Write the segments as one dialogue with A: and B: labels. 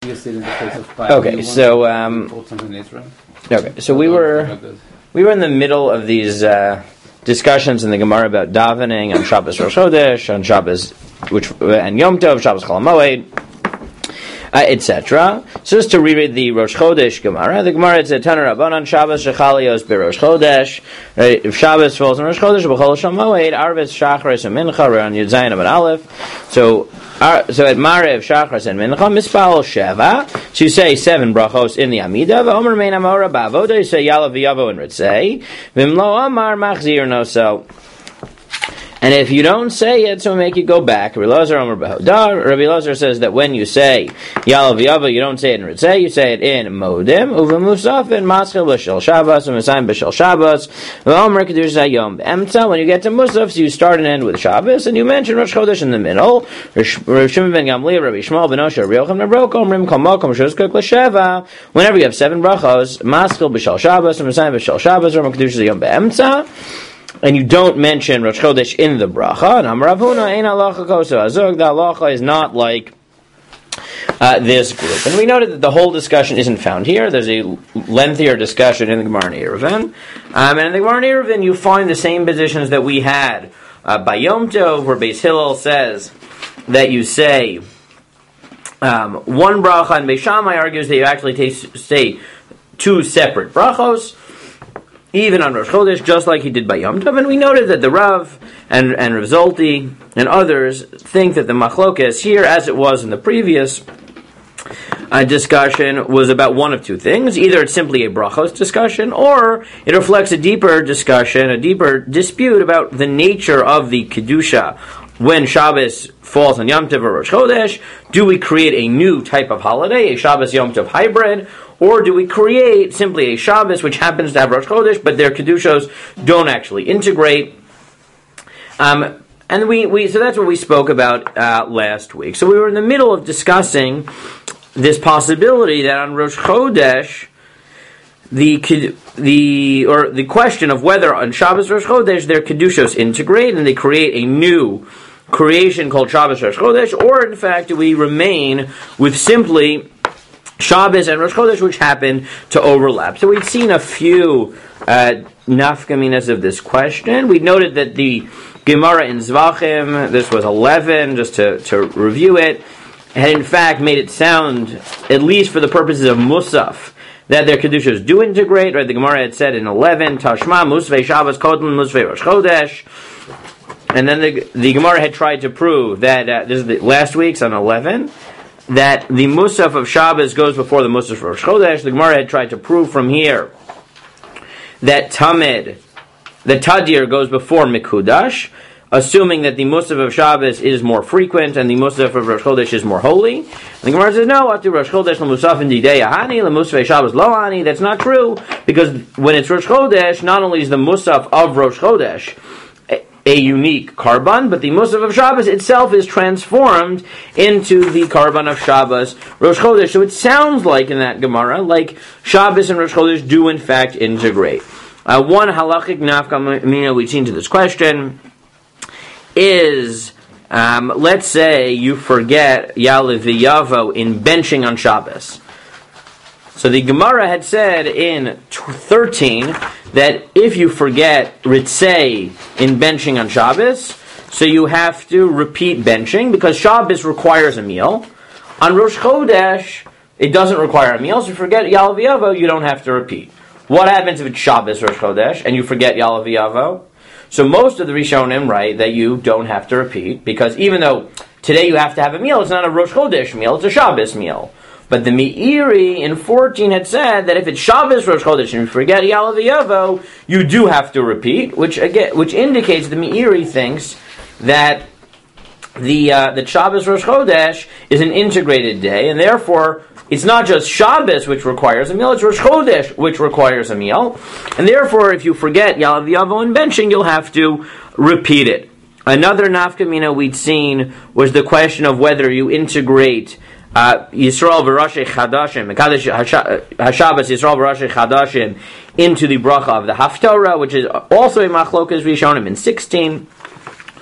A: Okay, so we were in the middle of these discussions in the Gemara about davening on Shabbos Rosh Chodesh, on Shabbos and Yom Tov, Shabbos Chol HaMoed, etc. So just to reread the Rosh Chodesh Gemara, the Gemara said, Taner Rabbanan Shabbos Shechalios Berosh Chodesh. If Shabbos falls on Rosh Chodesh, B'chol Shal Moed, Arvis Shachris and Mincha, we're on Yud Zayin Amud Aleph. So at Marev, Shachris and Mincha, Mispal Sheva, so you say 7 brachos in the Amidah, V'omer Mein Amora Ba'avoda, you say Yalav V'yavo and Ritzei, V'imlo Amar Machzir no so. And if you don't say it, so make you go back. Rabbi Elazar says that when you say Yalav V'yavo, you don't say it in Ritzei, you say it in Modim, Uvemusaf in Maschil B'Shel Shabbos, U'Mesayim B'Shel Shabbos, V'omer Kedush Zayom B'Emtza. When you get to Musaf, so you start and end with Shabbos, and you mention Rosh Chodesh in the middle. Rav Shimon ben Gamliel, Rabbi Shmuel ben Osher, Rabbi Yochanan ben Brok, Omrim Kol Mokom Shuzkuk L'Sheva. Whenever you have 7 brachos, Maschil B'Shel Shabbos, U'Mesayim B'Shel Shabbos, V'omer Kedush Zayom B'Emtza. And you don't mention Rosh Chodesh in the bracha, and Amar Rav Huna ein halacha koso azug. The halacha is not like this group. And we noted that the whole discussion isn't found here. There's a lengthier discussion in the Gemara in Eruvin. And in the Gemara in Eruvin, you find the same positions that we had by Yom Tov, where Beis Hillel says that you say one bracha, and Beis Shammai argues that you actually say 2 separate brachos, even on Rosh Chodesh, just like he did by Yom Tov. And we noted that the Rav and Rav Zolti and others think that the machlokes here, as it was in the previous discussion, was about one of 2 things. Either it's simply a brachos discussion, or it reflects a deeper discussion, a deeper dispute about the nature of the Kedusha. When Shabbos falls on Yom Tov or Rosh Chodesh, do we create a new type of holiday, a Shabbos Yom Tov hybrid, or do we create simply a Shabbos which happens to have Rosh Chodesh, but their Kedushos don't actually integrate? And so that's what we spoke about last week. So we were in the middle of discussing this possibility that on Rosh Chodesh, the question of whether on Shabbos Rosh Chodesh their Kedushos integrate and they create a new creation called Shabbos Rosh Chodesh, or in fact do we remain with simply Shabbos and Rosh Chodesh which happen to overlap. So we've seen a few nafkaminas of this question. We noted that the Gemara in Zvachim, this was 11, just to review it, had in fact made it sound, at least for the purposes of Musaf, that their Kedushas do integrate. Right? The Gemara had said in 11, Tashma, Musvei Shabbos Kotel, Musvei Rosh Chodesh. And then the Gemara had tried to prove that, this is last week's on 11, that the Musaf of Shabbos goes before the Musaf of Rosh Chodesh. The Gemara had tried to prove from here that Tadir goes before Mikudash, assuming that the Musaf of Shabbos is more frequent and the Musaf of Rosh Chodesh is more holy. And the Gemara says, no, Atu Rosh Chodesh l'musaf didei ahani, l'musaf Shabbos lo ani. That's not true, because when it's Rosh Chodesh, not only is the Musaf of Rosh Chodesh a unique Karban, but the Musaf of Shabbos itself is transformed into the Karban of Shabbos Rosh Chodesh. So it sounds like in that Gemara, like Shabbos and Rosh Chodesh do in fact integrate. One halachic nafkamina we've seen to this question is, let's say you forget Yalav V'yavo in benching on Shabbos. So the Gemara had said in 13 that if you forget Ritzei in benching on Shabbos, so you have to repeat benching, because Shabbos requires a meal. On Rosh Chodesh, it doesn't require a meal, so if you forget Yalav V'yavo, you don't have to repeat. What happens if it's Shabbos Rosh Chodesh and you forget Yalav V'yavo? So most of the Rishonim write that you don't have to repeat, because even though today you have to have a meal, it's not a Rosh Chodesh meal, it's a Shabbos meal. But the Meiri in 14 had said that if it's Shabbos Rosh Chodesh and you forget Yalav V'yavo, you do have to repeat, which indicates the Meiri thinks that the Shabbos Rosh Chodesh is an integrated day, and therefore it's not just Shabbos which requires a meal, it's Rosh Chodesh which requires a meal. And therefore, if you forget Yalav V'yavo in benching, you'll have to repeat it. Another nafkamina we'd seen was the question of whether you integrate Yisrael v'Rashi Chadashim, Hashabbos Yisrael v'Rashi Chadashim into the bracha of the Haftarah, which is also a machlokas Rishonim in 16.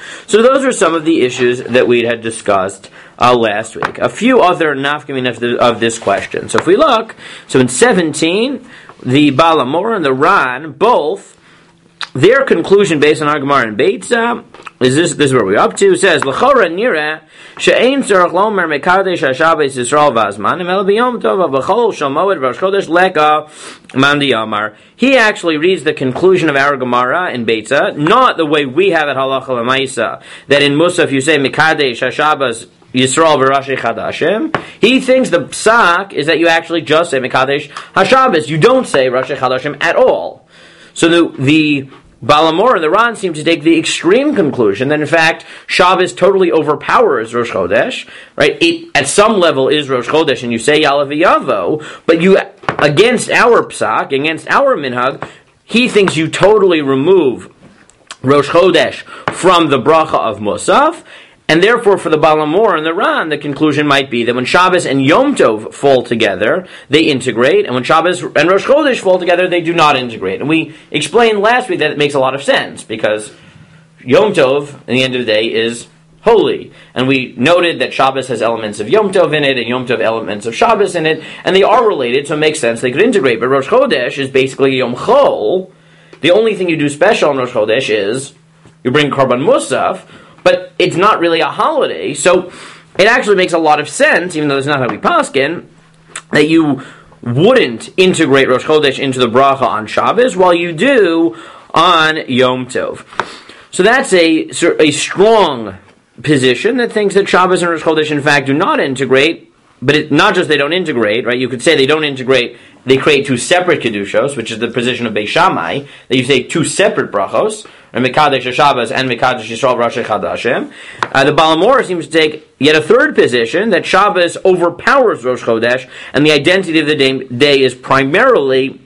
A: So those are some of the issues that we had discussed last week. A few other nafkaminas of this question. So if we look, so in 17, the Baal HaMaor and the Ran, both, their conclusion based on our Gemara and Beitza, is this is where we're up to, says, L'chora nira, she'ein tzarech lomer mekadesh ha-Shabbos Yisrael v'azman, el b'yom tov v'chol shel moed v'rosh chodesh leka mandi amar. He actually reads the conclusion of our Gemara in Beitza, not the way we have it halacha l'maisa, that in Musaf you say mekadesh ha-Shabbos Yisrael v'Rashi Chadashim. He thinks the psak is that you actually just say mekadesh ha-Shabbos. You don't say Rashi Chadashim at all. So the Baal HaMaor and the Ran seem to take the extreme conclusion that in fact Shabbos totally overpowers Rosh Chodesh, right? It at some level is Rosh Chodesh, and you say Ya'aleh V'yavo, but you, against our psak, against our minhag, he thinks you totally remove Rosh Chodesh from the bracha of Musaf. And therefore, for the Baal HaMaor and the Ran, the conclusion might be that when Shabbos and Yom Tov fall together, they integrate, and when Shabbos and Rosh Chodesh fall together, they do not integrate. And we explained last week that it makes a lot of sense, because Yom Tov, at the end of the day, is holy. And we noted that Shabbos has elements of Yom Tov in it, and Yom Tov elements of Shabbos in it, and they are related, so it makes sense they could integrate. But Rosh Chodesh is basically Yom Chol. The only thing you do special on Rosh Chodesh is you bring Korban Musaf, but it's not really a holiday, so it actually makes a lot of sense, even though it's not how we paskin, that you wouldn't integrate Rosh Chodesh into the bracha on Shabbos, while you do on Yom Tov. So that's a strong position that thinks that Shabbos and Rosh Chodesh, in fact, do not integrate, but not just they don't integrate, right? You could say they don't integrate, they create two separate Kedushos, which is the position of Beis Shammai, that you say two separate brachos, and Mekadesh Shabbos and Mekadesh Yisrael Rashi Chadashim. The Baal HaMaor seems to take yet a third position, that Shabbos overpowers Rosh Chodesh, and the identity of the day is primarily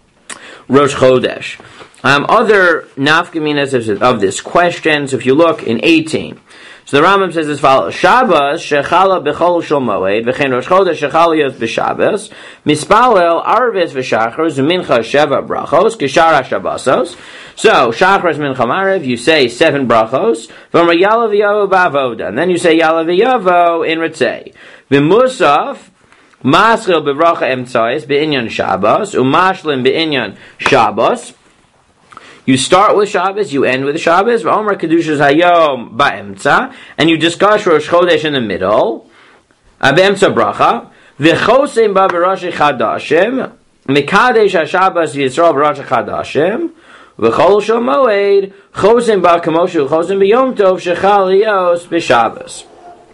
A: Rosh Chodesh. Other nafkaminas of this question, so if you look in 18, so the Rambam says as follows: Shabbos shechala b'chol shel moed v'chein Rosh Chodesh shechala yos b'Shabbos mispalel arves v'shachar zumincha sheva brachos kishar hashabbosos. So shachar mincha marev, you say 7 brachos from Ya'aleh V'yavo ba'avoda, and then you say Ya'aleh V'yavo in Ritzei. V'musaf maschil b'bracha emtzais b'inyan Shabbos umashlim b'inyan Shabbos. You start with Shabbos, you end with Shabbos. V'omer kedushas hayom ba'emtza, and you discuss Rosh Chodesh in the middle. B'emtza bracha. V'choseim ba b'Rashi Chadashim. Mekadesh haShabbos Yisrael b'Rashi Chadashim. V'chol shel moed. Choseim ba kamoshu choseim b'Yom Tov shechal yos b'Shabbos.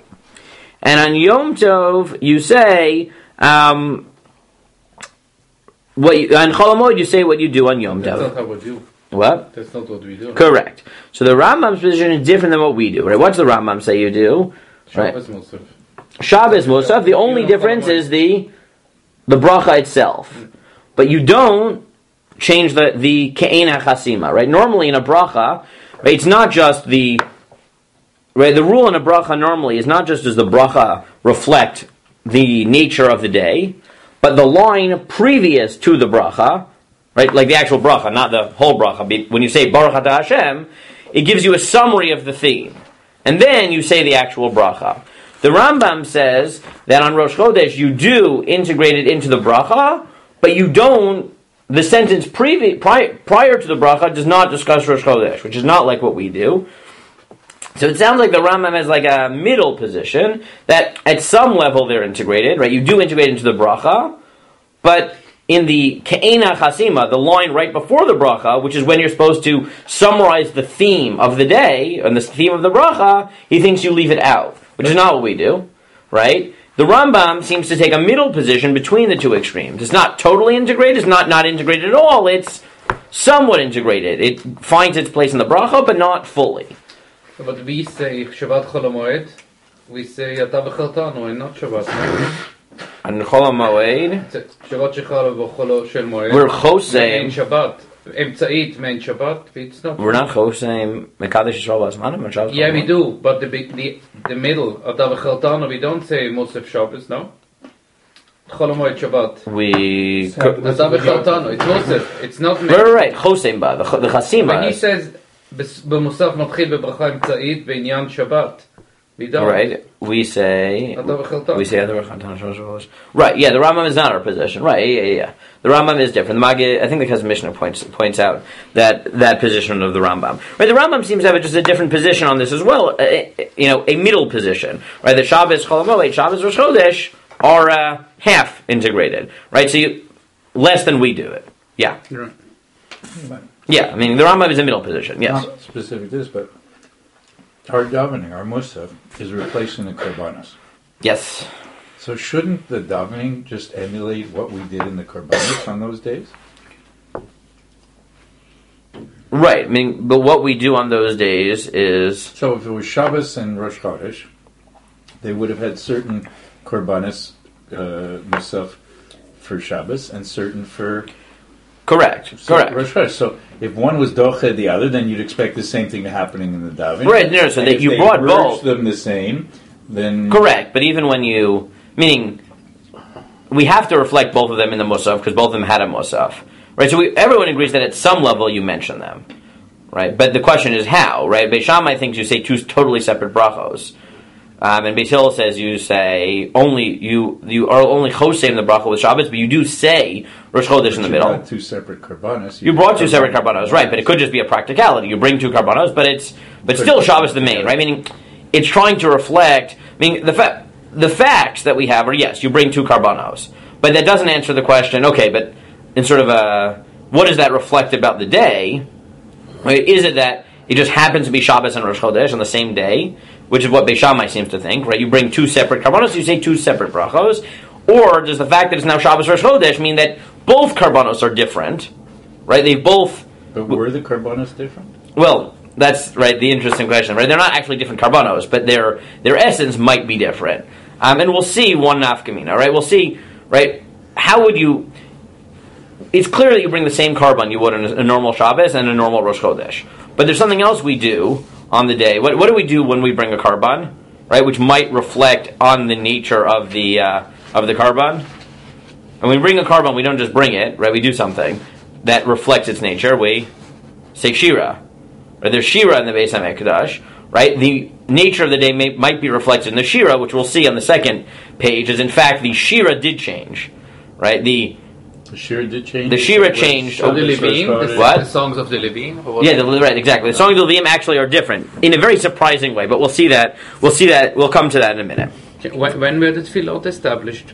A: And on Yom Tov you say on Chol HaMoed you say what you do on Yom Tov.
B: That's not how we do.
A: What?
B: That's not what we do.
A: Correct. So the Rambam's position is different than what we do, right? What's the Rambam say you do?
B: Shabbos Musaf.
A: Shabbos Musaf. The only difference is the bracha itself. But you don't change the Ke'ena Chasima, right? Normally in a bracha, right, it's not just the rule in a bracha normally is not just does the bracha reflect the nature of the day, but the line previous to the bracha, right, like the actual bracha, not the whole bracha. When you say Baruch Atah Hashem, it gives you a summary of the theme. And then you say the actual bracha. The Rambam says that on Rosh Chodesh you do integrate it into the bracha, but you don't, the sentence prior to the bracha does not discuss Rosh Chodesh, which is not like what we do. So it sounds like the Rambam has like a middle position, that at some level they're integrated, right? You do integrate into the bracha, but in the Ke'ena Chasima, the line right before the bracha, which is when you're supposed to summarize the theme of the day, and the theme of the bracha, he thinks you leave it out, which is not what we do, right? The Rambam seems to take a middle position between the two extremes. It's not totally integrated, it's not integrated at all, it's somewhat integrated. It finds its place in the bracha, but not fully.
B: But we say Shabbat Chol HaMoed, we say Yata B'chaltanu, and not Shabbat.
A: And Chol HaMoed,
B: Shabbat Shechala V'cholo Shel Moed.
A: We're Choseim.
B: Shabbat. Emtzait meant Shabbat. It's not.
A: We're not Choseim Mekadesh Yisrael B'Azmanim and Shabbat.
B: Yeah, we do, but the middle Yata B'chaltanu, we don't say Musaf Shabbos, no? Chol HaMoed Shabbat.
A: We
B: Yata B'chaltanu, it's Musaf. It's not.
A: Right. Choseim Ba the Chasima.
B: When he says במוסף מתחיל בברכה אמצעית בעניין שבת.
A: Right, we say
B: Right,
A: yeah, the Rambam is not our position. Right, yeah. The Rambam is different. The Maggid, I think the Chazon Mishnah points out that position of the Rambam. Right, the Rambam seems to have just a different position on this as well. A middle position. Right, the Shabbos, Chol Hamoed, Shabbos, Rosh Chodesh are half integrated. Right, so less than we do it. Yeah.
B: Right.
A: Yeah, I mean the Rambam is a middle position. Yes.
C: Not specific to this, but our davening, our musaf, is replacing the korbanos.
A: Yes.
C: So shouldn't the davening just emulate what we did in the korbanos on those days?
A: Right. I mean, but what we do on those days is...
C: So if it was Shabbos and Rosh Chodesh, they would have had certain korbanos, musaf, for Shabbos and certain for...
A: Correct.
C: Rosh Chodesh. So if one was doche the other, then you'd expect the same thing happening in the davening.
A: Right, no, so that you brought both.
C: them the same, then...
A: Correct, but even when you... Meaning, we have to reflect both of them in the musaf, because both of them had a musaf. Right, so everyone agrees that at some level you mention them. Right, but the question is how, right? Beis Shammai thinks you say two totally separate brachos. And Beis Hillel says you say you are only chosem the bracha with Shabbos, but you do say Rosh Chodesh in the middle.
C: You brought two separate karbanos.
A: You brought two separate karbanos, right? But it could just be a practicality. You bring two karbanos, but still Shabbos the main, right? Meaning it's trying to reflect. I mean the facts that we have are yes, you bring two karbanos, but that doesn't answer the question. Okay, but in sort of what does that reflect about the day? Right? Is it that it just happens to be Shabbos and Rosh Chodesh on the same day? Which is what Beis Shammai seems to think, right? You bring two separate karbanos, you say two separate brachos, or does the fact that it's now Shabbos Rosh Chodesh mean that both karbanos are different, right? They both...
C: But were the karbanos different?
A: Well, that's right. The interesting question, right? They're not actually different karbanos, but their essence might be different, and we'll see one nafkamina, right? We'll see, right? How would you? It's clear that you bring the same karban you would in a normal Shabbos and a normal Rosh Chodesh, but there's something else we do on the day. What do we do when we bring a karban, right? Which might reflect on the nature of the karban. And when we bring a karban, we don't just bring it, right? We do something that reflects its nature. We say shira. Or there's shira in the Beis HaMikdash, right? The nature of the day might be reflected in the shira, which we'll see on the second page, is in fact the shira did change, right? The
C: shira did change.
A: The shira changed.
B: So the Levim,
A: what?
B: The songs of the Levim?
A: Yeah, right, exactly. The songs of the Levim actually are different in a very surprising way, but we'll see that. We'll come to that in a minute.
B: When were the tefillot established?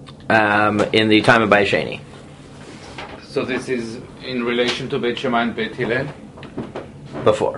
A: In the time of Bayis Sheni.
B: So this is in relation to Beit Shammai and Beit Hillel?
A: Before.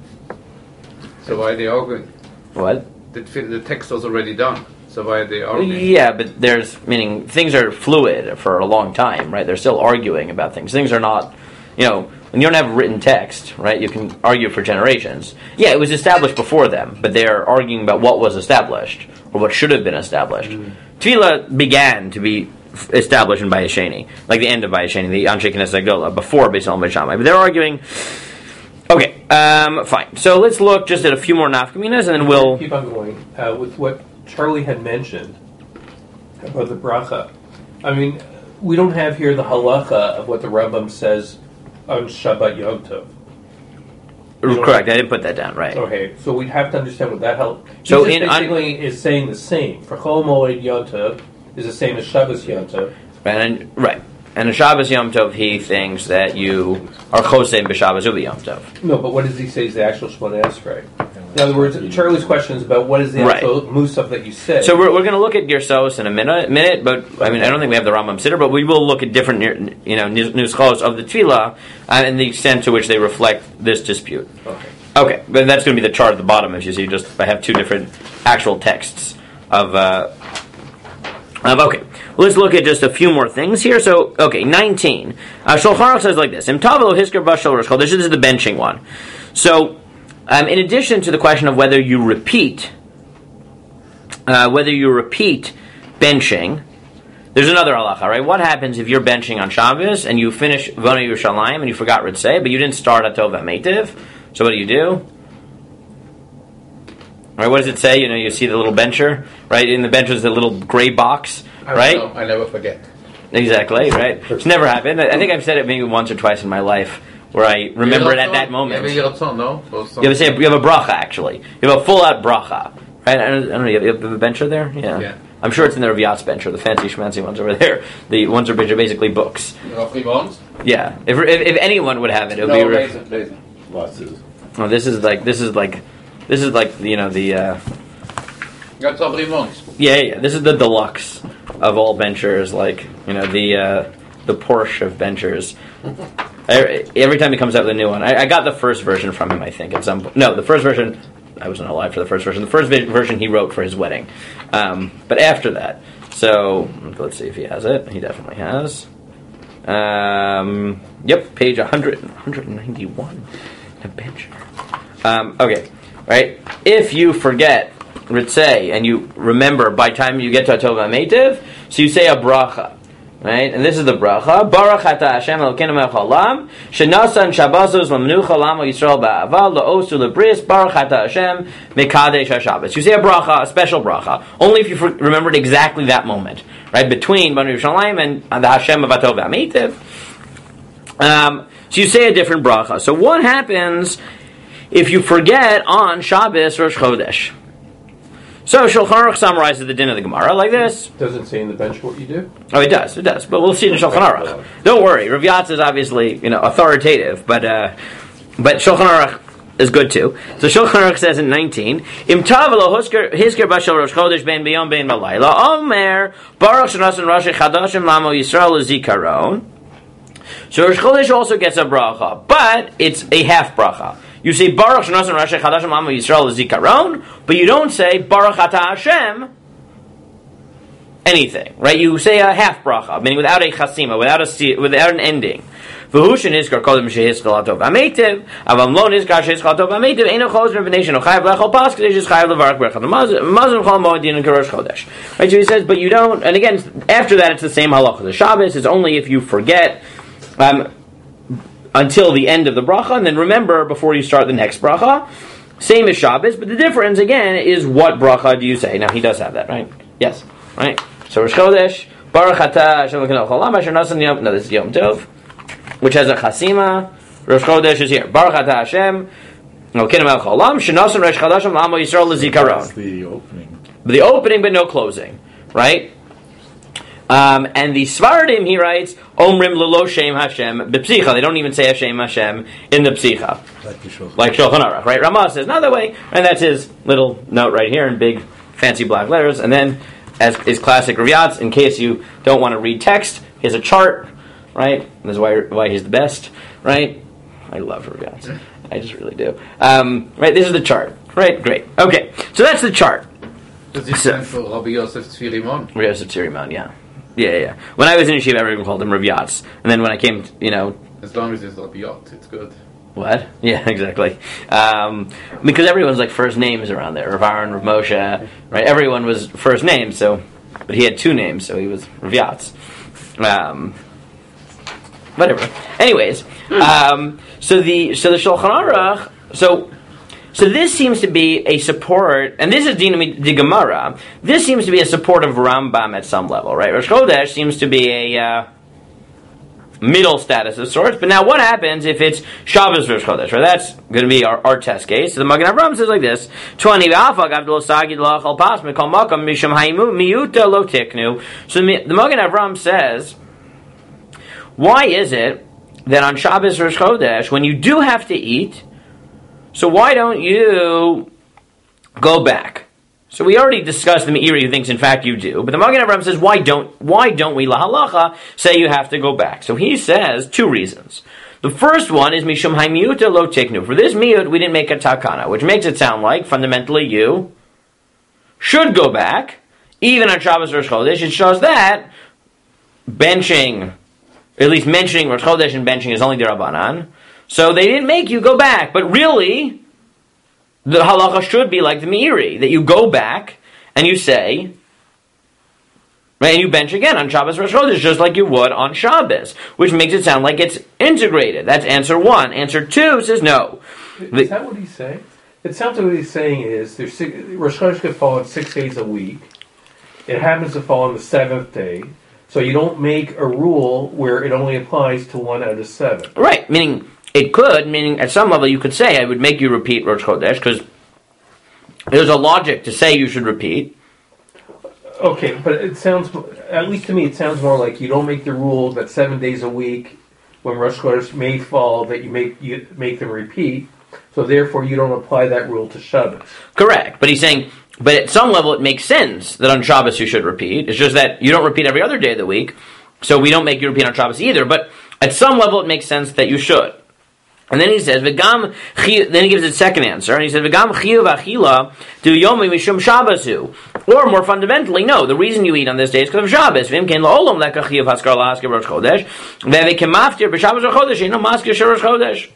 B: So why are they arguing?
A: What?
B: The text was already done. So why are they arguing?
A: Yeah, but meaning things are fluid for a long time, right? They're still arguing about things. Things are not, when you don't have written text, right, you can argue for generations. Yeah, it was established before them, but they're arguing about what was established, or what should have been established. Tefillah began to be established in Bayis Sheni, like the end of Bayis Sheni, the Anshe Knesset Gedolah, before Beis Hillel and Beis Shammai. But they're arguing... Okay, fine. So let's look just at a few more nafkaminas, and then we'll...
D: Keep on going. With what Charlie had mentioned about the bracha, I mean, we don't have here the halacha of what the Rambam says on Shabbat Yom Tov.
A: Correct, I didn't put that down, right.
D: Okay, so we'd have to understand what that helps.
A: So
D: basically is saying the same. For Chol Moed Yom Tov is the same as Shabbos Yom Tov.
A: Right. And a Shabbos Yom Tov, he thinks that you are chosem b'Shabbos ubi Yom Tov.
D: No, but what does he say is the actual Shemona Esrei? In other words, Charlie's question is about what is the actual musaf that you say.
A: So we're going to look at Gersos in a minute, but I mean I don't think we have the Rambam Siddur, but we will look at different nuschos of the Tefillah and the extent to which they reflect this dispute. Okay, but that's going to be the chart at the bottom. As you see, I have two different actual texts of okay. Let's look at just a few more things here. So, 19. Shulchan Aruch says like this: Im tavelo hisker b'shal Rosh Chodesh. This is the benching one. So, in addition to the question of whether you repeat benching, there's another halacha, right? What happens if you're benching on Shabbos and you finish Vona Yerushalayim and you forgot Ritzeh, but you didn't start Atov HaMeitiv? So what do? Right? What does it say? You see the little bencher, right? In the bencher is the little gray box. Right?
B: I never forget.
A: Exactly, right? It's never happened. I think I've said it maybe once or twice in my life where I remember it at that moment.
B: No?
A: You have a bracha, actually. You have a full-out bracha. Right? I don't know, you have a bencher there? Yeah. I'm sure it's in the Rav Yatz bencher, the fancy schmancy ones over there. The ones are basically books. Yeah. If anyone would have it, it would be... Oh, this is like the Yeah. This is the deluxe of all benchers, like the Porsche of benchers. Every time he comes out with a new one, I got the first version from him. I think at some point. No, the first version. I wasn't alive for the first version. The first version he wrote for his wedding, but after that. So let's see if he has it. He definitely has. Yep, page 191. A bencher. Okay, right. If you forget Ritzei and you remember by the time you get to Atov HaMeitiv, so you say a bracha. Right? And this is the bracha. Baruch ata Hashem Elokeinu melech haolam, shenasan shabasos lamnucha lamo Yisrael ba'ava la'osu lebris, Baruch ata Hashem mekadesh haShabbos. You say a bracha, a special bracha, only if you remembered exactly that moment. Right? Between Banu Yerushalayim and the Hashem of Atov HaMeitiv. So you say a different bracha. So what happens if you forget on Shabbos Rosh Chodesh? So Shulchan Aruch summarizes the din of the Gemara like this.
D: Does it say in the bench what you do?
A: Oh, it does. But we'll see it in Shulchan Aruch. Don't worry. Rav Yatz is obviously authoritative, but Shulchan Aruch is good too. So Shulchan Aruch says in 19, Im tavelo hisker bashal Rosh Chodesh ben biyom ben malayla Omer Baruch shenasan Rashi Chadashim lamo Yisrael zikaron. So Rosh Chodesh also gets a bracha, but it's a half bracha. You say Baruch shenasan Rashi Chadashim lamo Yisrael zikaron, but you don't say Baruch ata Hashem anything, right? You say a half bracha, meaning without a chasima, without an ending. V'hushin iskar kodem shehiskal atov ametiv, avam lo niskar shehiskal atov ametiv, eino chodesh rebenation ochayev lechol pas kadesh is chayev levarak berachad mazon chol moedin and karosh chodesh. Right? So he says, but you don't. And again, after that, it's the same halacha. The Shabbos is only if you forget until the end of the bracha, and then remember before you start the next bracha. Same as Shabbos, but the difference again is what bracha do you say? Now he does have that, right? Yes, right. So Rosh Chodesh, Baruch Atah Hashem Elokeinu melech haolam asher nasan yom. No, this is Yom Tov, which has a chasima. Rosh Chodesh is here. Baruch Atah Hashem Elokeinu melech haolam shenasan Rosh Chodeshim la'amo Yisrael lezikaron.
C: That's the opening.
A: The opening, but no closing, right? And the Svardim, he writes, Omrim lelo Shem Hashem b'psicha. They don't even say Hashem Hashem in the psicha. Like Shulchan Aruch, right? Ramah says another way, and that's his little note right here in big, fancy black letters. And then, as is classic Rav Yatz, in case you don't want to read text, here's a chart, right? That's why he's the best, right? I love Rav Yatz. I just really do. Right, this is the chart. Right, great. Okay, so that's the chart.
B: Does it stand for Rabbi Yosef Tzvirimon?
A: Rabbi Yosef Tzvirimon, yeah. Yeah. When I was in yeshiva, everyone called him Rav Yatz. And then when I came,
B: as long as it's Rabbi Yatz, it's good.
A: What? Yeah, exactly. Because everyone's like first names around there. Rav Aaron, Rav Moshe, right? Everyone was first name, but he had two names, so he was Rav Yatz. Whatever. Anyways, so the Shulchan Aruch, so this seems to be a support, and this is the Gemara. This seems to be a support of Rambam at some level, right? Rosh Chodesh seems to be a middle status of sorts. But now, what happens if it's Shabbos Rosh Chodesh? Right? That's going to be our test case. So the Magen Avraham says like this: 20 v'afag avdol sagid lachal pas mikol makam mishum haimu miyuta lo tiknu. So the Magen Avraham says, why is it that on Shabbos Rosh Chodesh, when you do have to eat, so why don't you go back? So we already discussed the Meiri who thinks in fact you do, but the Magen Avraham says why don't we lahalacha say you have to go back? So he says two reasons. The first one is mishum haimiuta lo tiknu. For this miut we didn't make a takana, which makes it sound like fundamentally you should go back even on Shabbos Rosh Chodesh. It shows that benching, at least mentioning Rosh Chodesh and benching is only derabanan. So they didn't make you go back, but really, the halacha should be like the Meiri, that you go back and you say, right, and you bench again on Shabbos Rosh Chodesh, just like you would on Shabbos, which makes it sound like it's integrated. That's answer one. Answer two says no.
D: Is that what he's saying? It sounds like what he's saying is Rosh Chodesh could fall on 6 days a week. It happens to fall on the 7th day. So you don't make a rule where it only applies to 1 out of 7.
A: Right, meaning it could, meaning at some level you could say, I would make you repeat Rosh Chodesh, because there's a logic to say you should repeat.
D: Okay, but it sounds, at least to me, it sounds more like you don't make the rule that 7 days a week, when Rosh Chodesh may fall, that you make them repeat, so therefore you don't apply that rule to Shabbos.
A: Correct, but he's saying, but at some level it makes sense that on Shabbos you should repeat. It's just that you don't repeat every other day of the week, so we don't make you repeat on Shabbos either, but at some level it makes sense that you should. And then he says, then he gives his second answer, and he says, V'gam chiyuv achila du yomi mishum Shabbosu. Or more fundamentally, no, the reason you eat on this day is because of Shabbos. V'im ken la'olam leka chiyuv haskar la'haskar Rosh Chodesh, ve've kemaftir b'Shabbos Rosh Chodesh, eno maskir shel Rosh Chodesh.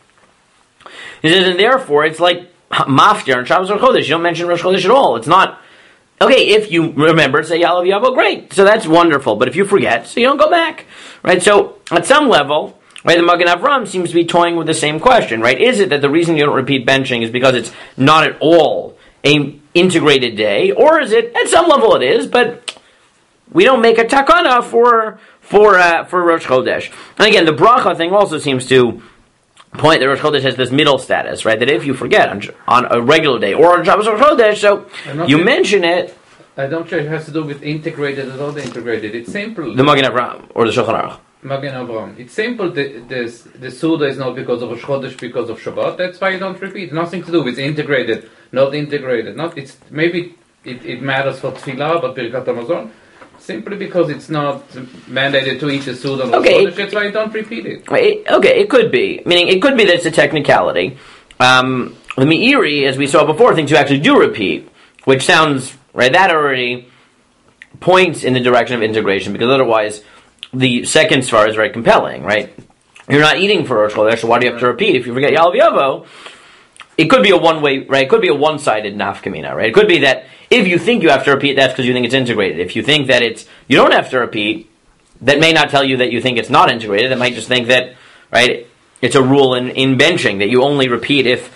A: He says, and therefore, it's like maftir on Shabbos Rosh Chodesh. You don't mention Rosh Chodesh at all. It's not, okay, if you remember, say Ya'alav Yavo, great. So that's wonderful. But if you forget, so you don't go back. Right? So, at some level, right, the Magen Avram seems to be toying with the same question, right? Is it that the reason you don't repeat benching is because it's not at all an integrated day, or is it, at some level it is, but we don't make a takana for Rosh Chodesh. And again, the bracha thing also seems to point that Rosh Chodesh has this middle status, right? That if you forget on a regular day, or on Shabbos Rosh Chodesh, so you mention it.
B: I don't think it has to do with integrated or not integrated. It's simple.
A: The Magen Avram, or the Shulchan Aruch.
B: Magen Avram. It's simple. The Suda is not because of Rosh Chodesh, because of Shabbat. That's why you don't repeat. Nothing to do with integrated, not integrated. It's maybe it matters for Tefillah, but Birkat Hamazon. Simply because it's not mandated to eat the Suda on Rosh Chodesh. That's why you don't repeat it.
A: Okay, it could be. Meaning, it could be that it's a technicality. The Meiri, as we saw before, thinks you actually do repeat, which sounds, right, that already points in the direction of integration, because otherwise the second svar is very compelling, right? You're not eating for Rosh Chodesh, so why do you have to repeat? If you forget Ya'alav Yavo, it could be a one-way, right? It could be a one-sided nafkamina, right? It could be that if you think you have to repeat, that's because you think it's integrated. If you think that you don't have to repeat, that may not tell you that you think it's not integrated. It might just think that, right, it's a rule in benching, that you only repeat if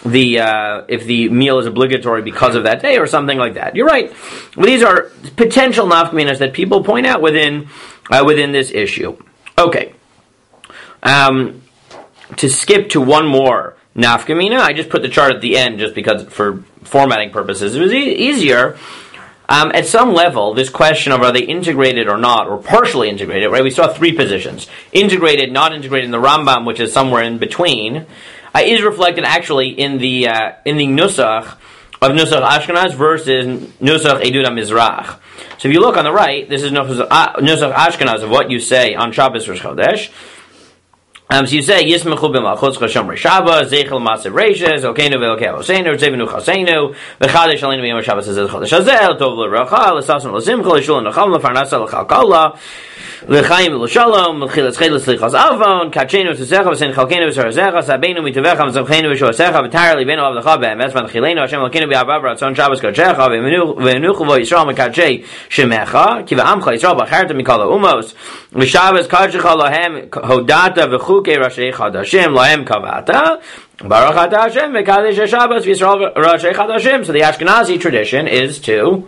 A: the meal is obligatory because of that day or something like that. You're right. Well, these are potential nafkaminas that people point out within this issue. Okay. To skip to one more nafkamina, I just put the chart at the end just because for formatting purposes it was easier. At some level, this question of are they integrated or not, or partially integrated, right? We saw three positions. Integrated, not integrated in the Rambam, which is somewhere in between, is reflected actually in the Nusach of Nusach Ashkenaz versus Nusach Edut HaMizrach. So if you look on the right, this is Nusach Ashkenaz of what you say on Shabbos Rosh Chodesh. So you say Yismechu b'malchus chashamrei Shabbos zeichel masev reishes Okeinu ve'elokei Avoseinu tzevenu chaseinu v'chadesh aleinu b'yom Shabbos hazeh chodesh hazeh tov l'racha l'sasan l'simcha l'shul l'nachal l'farnasa l'chalkala l'chaim l'shalom l'chilas chelis l'chas avon kachenu tzecha v'sein chalkenu v'sarazecha sabeinu mitavecha v'zavchenu v'shoasecha v'tar libeinu avlecha be'emes v'nchilenu Hashem l'keinu b'avav v'ratzon Shabbos kachecha v'enuchu v'yisrael mekachei shemecha ki v'amcha Yisrael b'charta mikol ha'umos v'Shabbos kachecha lahem hodata v'chu Rashi Chadashim Lahem Kavata Baruch Ata Hashem V'Kadesh Shabbos V'Yisrael Rashi Chadashim. So the Ashkenazi tradition is to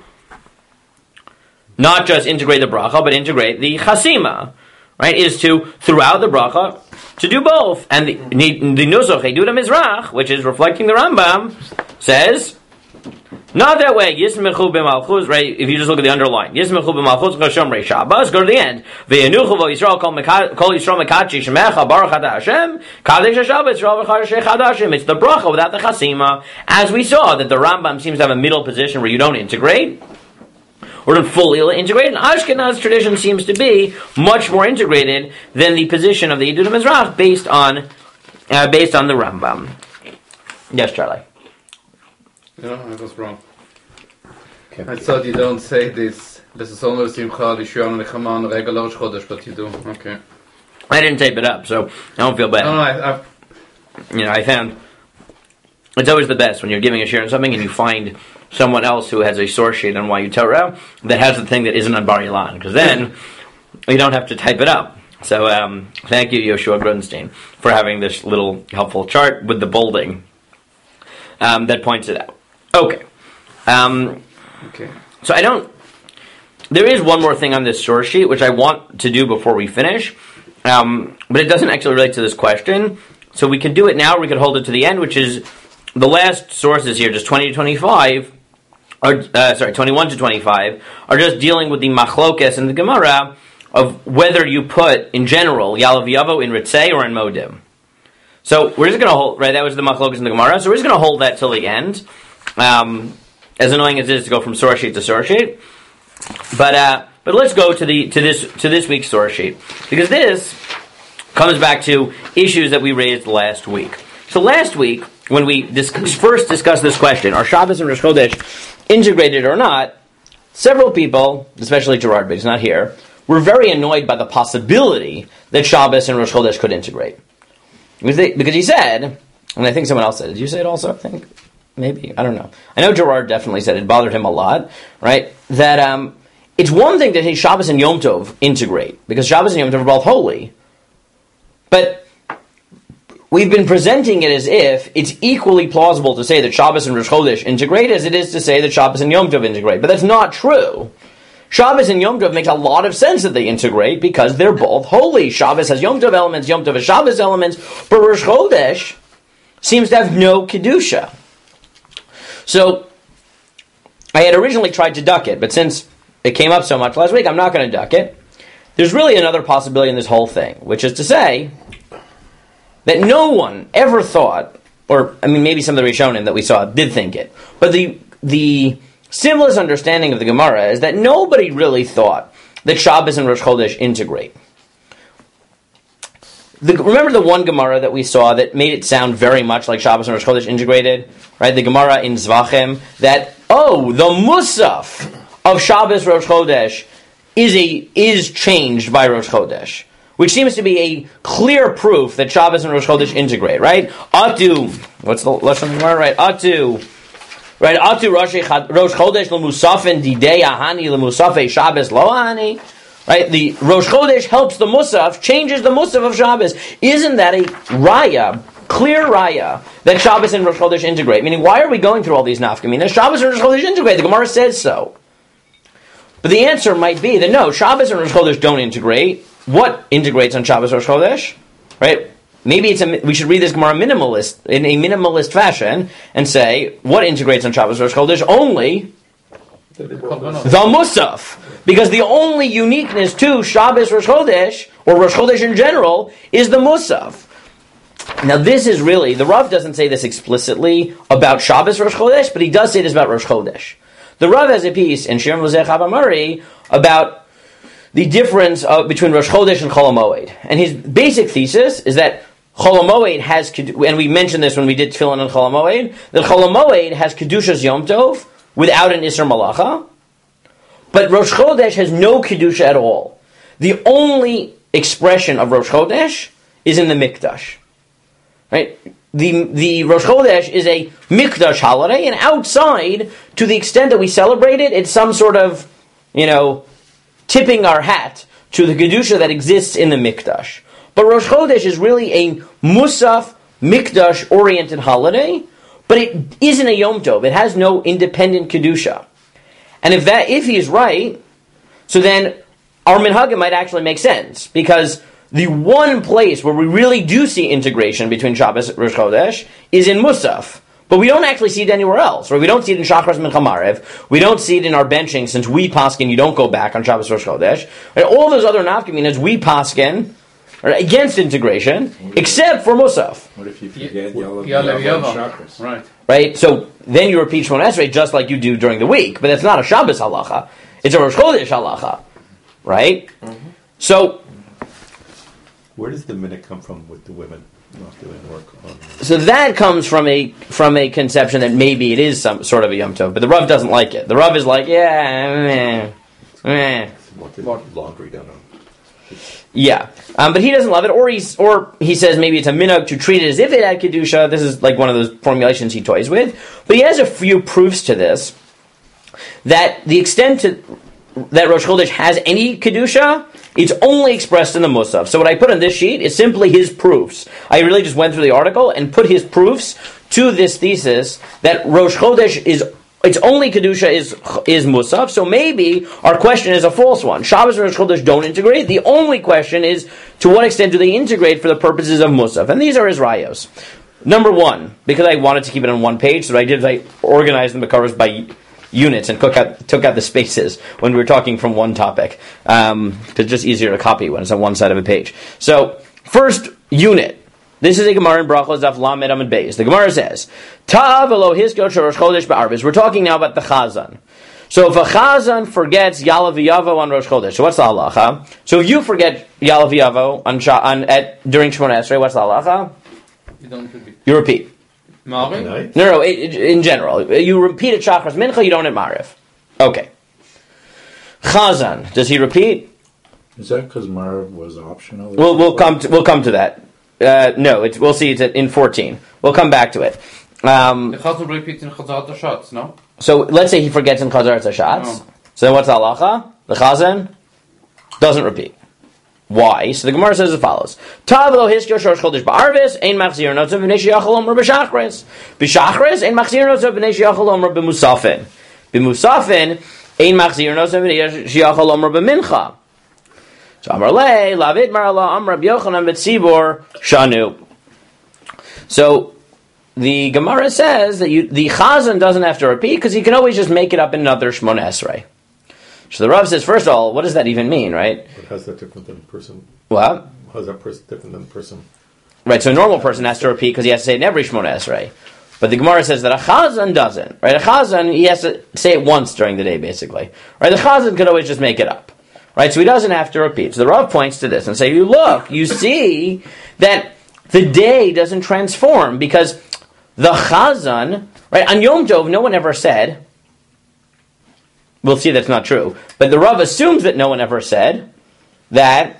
A: not just integrate the bracha, but integrate the chasima. Right? Is to throughout the bracha to do both. And the Nusach Edut HaMizrach, which is reflecting the Rambam, says not that way. Yismechu b'malchus, right? If you just look at the underline, Yismechu b'malchus chashamrei Shabbos. Go to the end. Ve'enuchu v'Yisrael kol Yisrael mekachi shemecha baruch ata Hashem kadesh Shabbos Yisrael v'chadashei chadashim. It's the bracha without the chasima, as we saw that the Rambam seems to have a middle position where you don't integrate or don't fully integrate. And Ashkenaz tradition seems to be much more integrated than the position of the Edut HaMizrach based on the Rambam. Yes, Charlie.
B: No, I was wrong. I thought you don't say this. This is only Simcha Lishuan Lechaman Regel Rosh Chodesh, but you do. Okay.
A: I didn't tape it up, so I don't feel bad.
B: No,
A: I found it's always the best when you're giving a share on something and you find someone else who has a source sheet on YU Torah that has the thing that isn't on Bar Ilan, because then you don't have to type it up. So thank you, Yoshua Grunstein, for having this little helpful chart with the bolding that points it out. Okay.
B: Okay.
A: So there is one more thing on this source sheet which I want to do before we finish, but it doesn't actually relate to this question. So we can do it now, or we could hold it to the end, which is the last sources here, just 20 to 25, 21 to 25, are just dealing with the machlokes in the Gemara of whether you put, in general, Yalav Yavo in Ritzei or in Modim. So we're just going to hold, right, that was the machlokes in the Gemara, so we're just going to hold that till the end, as annoying as it is to go from source sheet to source sheet. But let's go to this week's source sheet, because this comes back to issues that we raised last week. So last week, when we first discussed this question, are Shabbos and Rosh Chodesh integrated or not, several people, especially Gerard, but he's not here, were very annoyed by the possibility that Shabbos and Rosh Chodesh could integrate. Because he said, and I think someone else said it, did you say it also, I think? Maybe, I don't know. I know Gerard definitely said it bothered him a lot, right? That it's one thing to say Shabbos and Yom Tov integrate, because Shabbos and Yom Tov are both holy, but we've been presenting it as if it's equally plausible to say that Shabbos and Rosh Chodesh integrate as it is to say that Shabbos and Yom Tov integrate. But that's not true. Shabbos and Yom Tov makes a lot of sense that they integrate because they're both holy. Shabbos has Yom Tov elements, Yom Tov has Shabbos elements, but Rosh Chodesh seems to have no Kedusha. So, I had originally tried to duck it, but since it came up so much last week, I'm not going to duck it. There's really another possibility in this whole thing, which is to say that no one ever thought, or, I mean, maybe some of the Rishonim that we saw did think it, but the simplest understanding of the Gemara is that nobody really thought that Shabbos and Rosh Chodesh integrate. Remember the one Gemara that we saw that made it sound very much like Shabbos and Rosh Chodesh integrated? Right, the Gemara in Zvachim, that, the Musaf of Shabbos Rosh Chodesh is changed by Rosh Chodesh, which seems to be a clear proof that Shabbos and Rosh Chodesh integrate, right? Atu, what's the lesson in the Gemara, right? Atu Rosh Chodesh l'musafin didei ahani l'musafei Shabbos lo ahani. Right, the Rosh Chodesh helps the Musaf, changes the Musaf of Shabbos. Isn't that a raya, clear raya, that Shabbos and Rosh Chodesh integrate? Meaning, why are we going through all these nafkaminas? Shabbos and Rosh Chodesh integrate. The Gemara says so. But the answer might be that no, Shabbos and Rosh Chodesh don't integrate. What integrates on Shabbos Rosh Chodesh? Right? Maybe we should read this Gemara in a minimalist fashion and say, what integrates on Shabbos Rosh Chodesh? Only the Musaf. Because the only uniqueness to Shabbos Rosh Chodesh, or Rosh Chodesh in general, is the Musaf. Now this is really, the Rav doesn't say this explicitly about Shabbos Rosh Chodesh, but he does say this about Rosh Chodesh. The Rav has a piece in Shir Mozeh Chabamari about the difference between Rosh Chodesh and Chol HaMoed. And his basic thesis is that Chol HaMoed has, and we mentioned this when we did Tefillin on Chol HaMoed, that Chol HaMoed has Kedushas Yom Tov without an Isser Malacha, but Rosh Chodesh has no Kedusha at all. The only expression of Rosh Chodesh is in the Mikdash. Right? The Rosh Chodesh is a Mikdash holiday, and outside, to the extent that we celebrate it, it's some sort of, tipping our hat to the Kedusha that exists in the Mikdash. But Rosh Chodesh is really a Musaf, Mikdash-oriented holiday, but it isn't a Yom Tov. It has no independent Kedusha. And if he's right, so then our minhagim might actually make sense, because the one place where we really do see integration between Shabbos and Rosh Chodesh is in Musaf. But we don't actually see it anywhere else. Right? We don't see it in Shachris Mincha Maariv. We don't see it in our benching, since we paskin, you don't go back on Shabbos Rosh Chodesh. Right? All those other nafkaminas, we paskin against integration, except for Musaf.
C: What if you forget
B: Yalav
C: Shachris?
B: Right.
A: Right? So then you repeat Shemona Esrei just like you do during the week, but that's not a Shabbos halacha. It's a Rosh Chodesh halacha. Right? Mm-hmm. So,
E: where does the minute come from with the women not doing work on?
A: So that comes from a conception that maybe it is some sort of a Yom Tov, but the Rav doesn't like it. The Rav is like,
E: Laundry done on.
A: Yeah, but he doesn't love it, or he says maybe it's a minhag to treat it as if it had kedusha. This is like one of those formulations he toys with. But he has a few proofs to this, that the extent that Rosh Chodesh has any kedusha, it's only expressed in the Musaf. So what I put on this sheet is simply his proofs. I really just went through the article and put his proofs to this thesis that Rosh Chodesh its only kedusha is musaf. So maybe our question is a false one. Shabbos and Rosh Chodesh don't integrate. The only question is, to what extent do they integrate for the purposes of musaf? And these are his rayos. Number one, because I wanted to keep it on one page, so what I did is I organized the Makaros by units and took out the spaces when we were talking from one topic. Because it's just easier to copy when it's on one side of a page. So, first unit. This is a Gemara in Brachos Daf Lamed Amud Beis. The Gemara says, "Ta'av elo hiskol Rosh Chodesh ba'arvis." We're talking now about the Chazan. So if a Chazan forgets Yalav Yavo on Rosh Chodesh, so what's the halacha? So if you forget Yalav Yavo during Shemona Esrei, what's the halacha?
B: You don't repeat.
A: You repeat.
B: Mari?
A: No, in general. You repeat at Shachris Mincha, you don't at Mariv. Okay. Chazan, does he repeat?
C: Is that because Mariv was optional?
A: We'll come to that. No, we'll see it's in 14. We'll come back to it.
B: The Chazan repeats in Chazal Tashatz, no?
A: So let's say he forgets in Chazar Tashatz.
B: No.
A: So then what's the halacha? The Chazan doesn't repeat. Why? So the Gemara says as follows: Tavlo hiskir shorosh chodesh ba'arvis ein machzir notzav b'nei sheyachol omer b'shachres ein machzir notzav b'nei sheyachol omer b'musafin ein machzir notzav b'nei sheyachol omer b'mincha. So Amar lei lavid marala Amar Rabbi Yochanan b'tzibor shanu. So the Gemara says that the Chazan doesn't have to repeat because he can always just make it up in another Shmona Esrei. So the Rav says, first of all, what does that even mean, right?
E: But how's that different than person?
A: What?
E: How's that person different than person?
A: Right, so a normal person has to repeat because he has to say it in every Shmona Esrei. But the Gemara says that a Chazan doesn't. Right, a Chazan, he has to say it once during the day, basically. Right, the Chazan could always just make it up. Right, so he doesn't have to repeat. So the Rav points to this and say, you see that the day doesn't transform because the Chazan, right, on Yom Tov, no one ever said, we'll see that's not true, but the Rav assumes that no one ever said that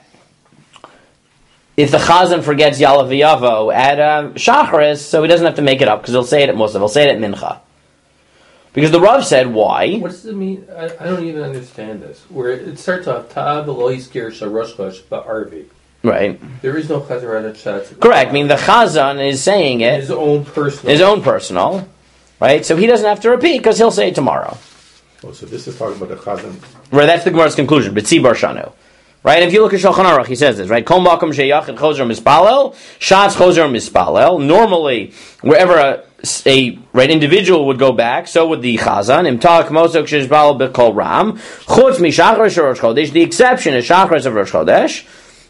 A: if the Chazan forgets Yalav V'Yavo at Shacharis, so he doesn't have to make it up because he'll say it at Musaf, he'll say it at Mincha. Because the Rav said, why?
D: What does it mean? I don't even understand this. Where it starts off, Ta'av Elo Hiskir Rosh Chodesh ba'arvi.
A: Right.
D: There is no Chazarat Shatz.
A: Correct. I mean, the Chazan is saying it.
D: His own personal.
A: Right? So he doesn't have to repeat because he'll say it tomorrow.
E: Oh, so this is talking about the Chazan.
A: Right, that's the Gemara's conclusion. B'tzibar shanu. Right, if you look at Shulchan Aruch, he says this, right? Kol makom sheyachid chozer mispalel, shatz chozer mispalel. Normally, wherever a individual would go back, so would the Chazan. Imtalak mosok sheshbal b'kol ram. Chutz mishachras Rosh Chodesh. The exception is Shachras of Rosh Chodesh.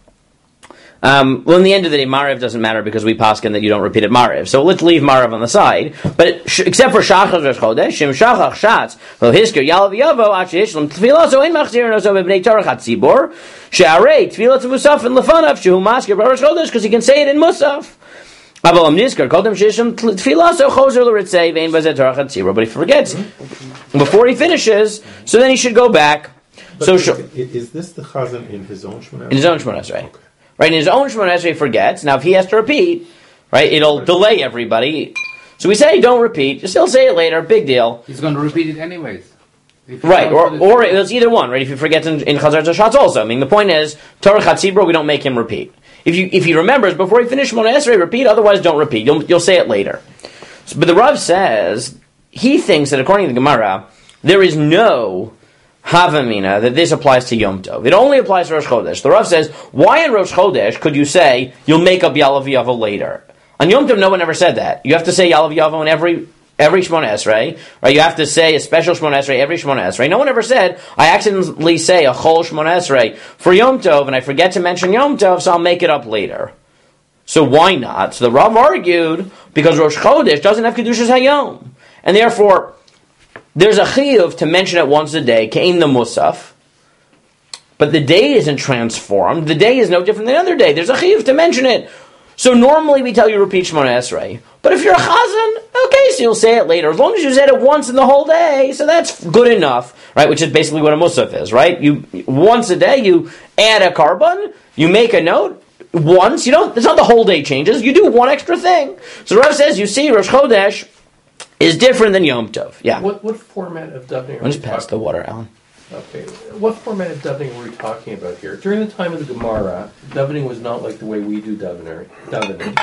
A: Well, in the end of the day, Mariv doesn't matter because we paskin that you don't repeat it Mariv. So let's leave Mariv on the side. But except for Shachar Rosh Chodesh, Shem Shachach Shatz, Lo Hisker Yalav Yavo, Achi Yishlam Tefillah, so Ein Machzir Nozo B'nei Torah Chatzibor, She'arei Tefillah Musaf and Lefanav, Shehu Masker Rosh Chodesh, because he can say it in Musaf. Avalam Nisker, Kodem Shisham Tefillah, so Chozer L'Ritzei, Vein Bazet Torah Chatzibor. But he forgets before he finishes, so then he should go back.
E: But
A: So
E: is this the Chazan in his own Shemona?
A: in his own Shemona Esrei.
E: Okay.
A: Right, in his own Shemona Esrei he forgets. Now, if he has to repeat, right, it'll delay everybody. So we say, don't repeat. Just still say it later. Big deal.
B: He's going to repeat it anyways.
A: Right, or it's either one, right? If he forgets in Chazar Tashatz also. I mean, the point is, Torah Chatzibro, we don't make him repeat. If he remembers, before he finishes Shemona Esrei, repeat. Otherwise, don't repeat. You'll say it later. So, but the Rav says, he thinks that according to the Gemara, there is no Havamina that this applies to Yom Tov. It only applies to Rosh Chodesh. The Rav says, why in Rosh Chodesh could you say you'll make up Yalav Yavo later? On Yom Tov, no one ever said that. You have to say Yalav Yavo in every Shemona Esrei, right? You have to say a special Shemona Esrei every Shemona Esrei. No one ever said, I accidentally say a whole Shemona Esrei for Yom Tov, and I forget to mention Yom Tov, so I'll make it up later. So why not? So the Rav argued, because Rosh Chodesh doesn't have Kedushas Hayom. And therefore, there's a chiyuv to mention it once a day, Kein the Musaf, but the day isn't transformed. The day is no different than other day. There's a chiyuv to mention it. So normally we tell you repeat Shemona Esrei. But if you're a Chazan, okay, so you'll say it later. As long as you said it once in the whole day, so that's good enough, right? Which is basically what a Musaf is, right? You once a day, you add a carbon, you make a note, once, it's not the whole day changes, you do one extra thing. So Rav says, you see, Rosh Chodesh is different than Yom Tov. Yeah.
D: What format of davening?
A: I'll just pass the water, Alan.
D: Okay. What format of davening are we talking about here? During the time of the Gemara, davening was not like the way we do davening,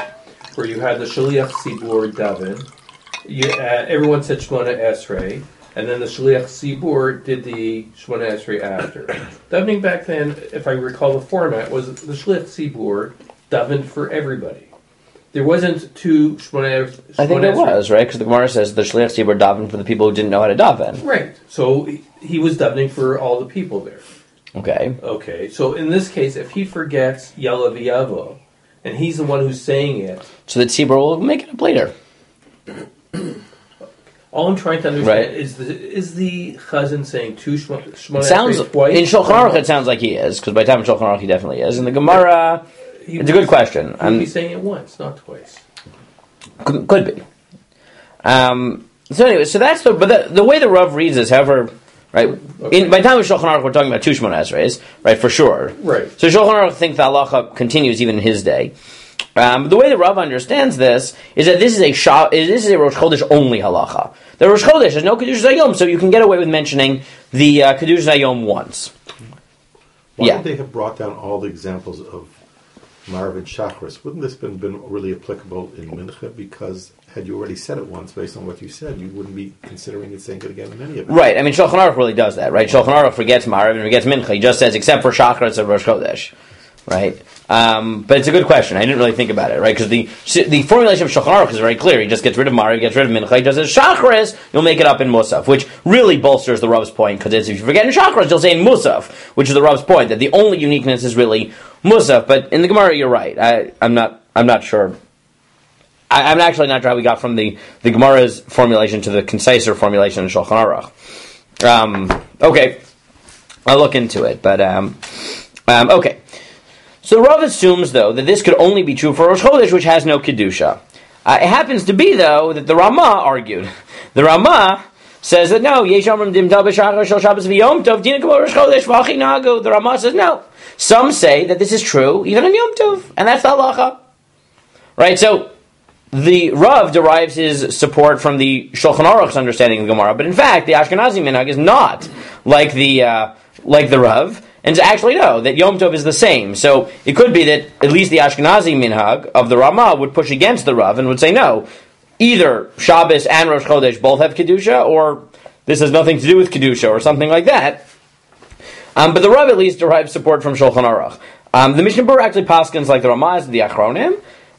D: where you had the Shaliach Tzibur daven. Everyone said Shemona Esrei. and then the Shliach Tzibur did the Shmoneh Esrei after. Davening back then, if I recall the format, was the Shliach Tzibur davened for everybody. There wasn't two Shmoneh Esrei.
A: I think there was, right? Because the Gemara says the Shliach Tzibur davened for the people who didn't know how to daven.
D: Right. So he was davening for all the people there.
A: Okay.
D: Okay. So in this case, if he forgets Yalla V'Yavo, and he's the one who's saying it,
A: So the Tzibur will make it up later.
D: all I'm trying to understand
A: Right.
D: is the Chazan saying two Shmoneh
A: It sounds
D: Esrei twice?
A: in Shulchan Aruch. It sounds like he is, because by the time in Shulchan Aruch he definitely is. In the Gemara, it's a good question.
D: He's saying it once, not twice.
A: Could be. So anyway, so that's the way the Rav reads this. However, right,
D: Okay.
A: by the time of Shulchan Aruch, we're talking about two Shmoneh Esreis, right, for sure.
D: Right.
A: So Shulchan Aruch thinks the halacha continues even in his day. The way the Rav understands this is that this is a Rosh Chodesh only halacha. The Rosh Chodesh has no Kedushas Hayom, so you can get away with mentioning the Kedushas Hayom once.
E: Why
A: Yeah.
E: would they have brought down all the examples of Marav and Shachris? Wouldn't this have been really applicable in Mincha? Because had you already said it once, based on what you said, you wouldn't be considering it saying it again in any of it.
A: Right, I mean, Shulchan Aruch really does that, right? Shulchan Aruch forgets Marav and forgets Mincha. He just says, except for Shachris and Rosh Chodesh, right? But it's a good question. I didn't really think about it, right? Because the formulation of Shulchan Aruch is very clear. He just gets rid of Marav, he gets rid of Mincha, he just says Shachris, you'll make it up in Musaf, which really bolsters the Rav's point, because if you forget in Shachris, you'll say in Musaf, which is the Rav's point, that the only uniqueness is really Musaf. But in the Gemara, you're right. I'm not sure. I'm actually not sure how we got from the Gemara's formulation to the conciser formulation in Shulchan Aruch. Okay, I'll look into it, but okay. So Rav assumes, though, that this could only be true for Rosh Chodesh, which has no Kedusha. It happens to be, though, that the Rama argued. The Rama says that no, Yesh Amrim Dim Tal B'Shachar Shel Shabbos V'Yom Tov Dina K'mo Rosh Chodesh V'Achi Nagu. The Rama says no. Some say that this is true even on Yom Tov, and that's the halacha. Right, so the Rav derives his support from the Shulchan Aruch's understanding of Gemara, but in fact, the Ashkenazi minhag is not like the Rav, and to actually know that Yom Tov is the same. So it could be that at least the Ashkenazi minhag of the Rama would push against the Rav and would say no, either Shabbos and Rosh Chodesh both have Kedusha, or this has nothing to do with Kedusha, or something like that. But the Rav at least derives support from Shulchan Aruch. The Mishnah Berurah actually paskins like the Ramaz, the Achronim.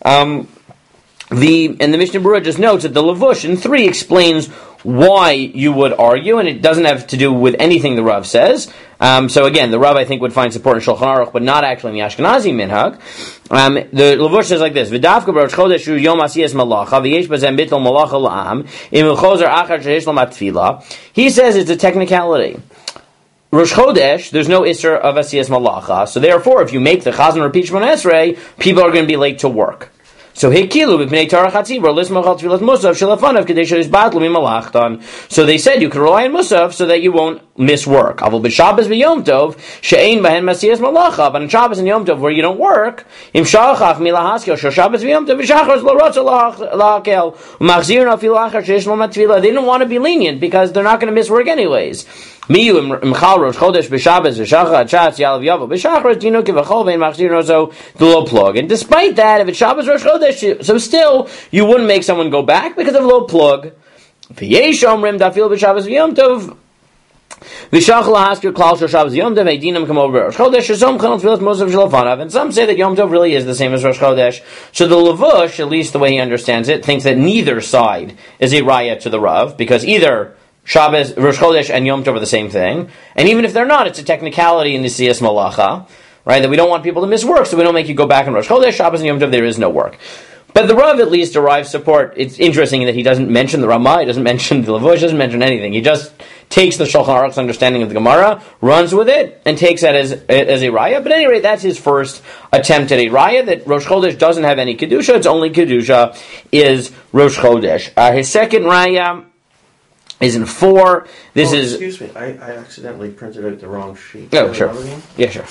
A: The Mishnah Berurah just notes that the Levush in 3 explains why you would argue, and it doesn't have to do with anything the Rav says. So again, the Rav I think would find support in Shulchan Aruch, but not actually in the Ashkenazi minhag. The Levush says like this: V'davka b'Rosh Chodesh hu yom asiyas malacha v'yesh b'zem bittul malacha la'am im uchozer achar sheyesh lo matfila. He says it's a technicality. Rosh Chodesh, there's no Isser of asiyas malacha, so therefore, if you make the Chazan repeat Shmoneh Esrei, people are going to be late to work. So hikilu b'pnei Torah chatzibur lismach al tfilas musaf shelafanav kadei she'izbatlu mimalachtan. So they said you can rely on musaf so that you won't miss work. Avol b'Shabbos v'Yom Tov she'ein bahen masiyas malacha. But on Shabbos and Yom Tov where you don't work, im shachach milahaskel shel Shabbos v'Yom Tov v'shachar lo rotza lahakel u'machzir afilu achar sheyesh lo matfila. They didn't want to be lenient because they're not going to miss work anyways. Miyu imchal Rosh Chodesh b'Shabbos v'shachar chatz yalav yavo b'shachar dino kivachol vein machzir nozo dulo plug. And despite that, if it's Shabbos Rosh Chodesh, so still you wouldn't make someone go back because of a low plug. V'yesh omrim dafil b'Shabbos v'Yom Tov v'shach lahaskir klal shel Shabbos Yom Tov eidinam come over Rosh Chodesh shezom chanol tfilas musaf shelafanav. And some say that Yom Tov really is the same as Rosh Chodesh. So the Levush, at least the way he understands it, thinks that neither side is a raya to the Rav, because either Shabbos, Rosh Chodesh, and Yom Tov are the same thing. And even if they're not, it's a technicality in the Siyas Malacha, right? That we don't want people to miss work, so we don't make you go back on Rosh Chodesh, Shabbos, and Yom Tov, there is no work. But the Rav at least derives support. It's interesting that he doesn't mention the Ramah, he doesn't mention the Levush, doesn't mention anything. He just takes the Shulchan Aruch's understanding of the Gemara, runs with it, and takes that as a raya. But at any rate, that's his first attempt at a raya, that Rosh Chodesh doesn't have any Kedusha, its only Kedusha is Rosh Chodesh. His second raya is in 4.
F: Excuse me, I accidentally printed out the wrong sheet.
A: Oh, sure. Yeah, sure.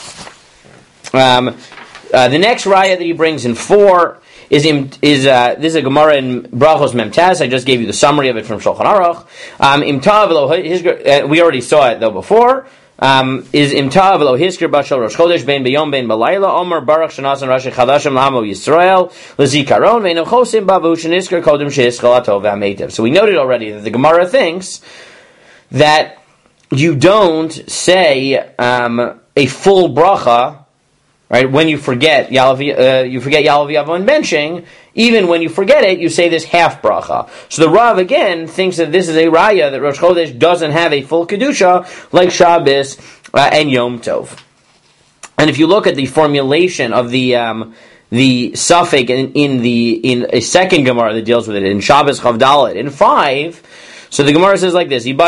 A: The next raya that he brings in 4 is this is a Gemara in Brachos Memtas. I just gave you the summary of it from Shulchan Aruch. We already saw it though before. Is imta v'lo hiskir b'shal Rosh Chodesh bein b'yom bein b'layla omer baruch shenasan rashi chadashim l'amo Yisrael l'zikaron ve'inu chosim b'avu sheniskir kodem shehiskal atov v'ametiv. So we noted already that the Gemara thinks that you don't say a full bracha, right? When you forget Yalav Yavo and benching, even when you forget it, you say this half bracha. So the Rav again thinks that this is a raya that Rosh Chodesh doesn't have a full kedusha like Shabbos and Yom Tov. And if you look at the formulation of the suffix in a second Gemara that deals with it in Shabbos Chav Dalet in 5. So the Gemara says like this: Should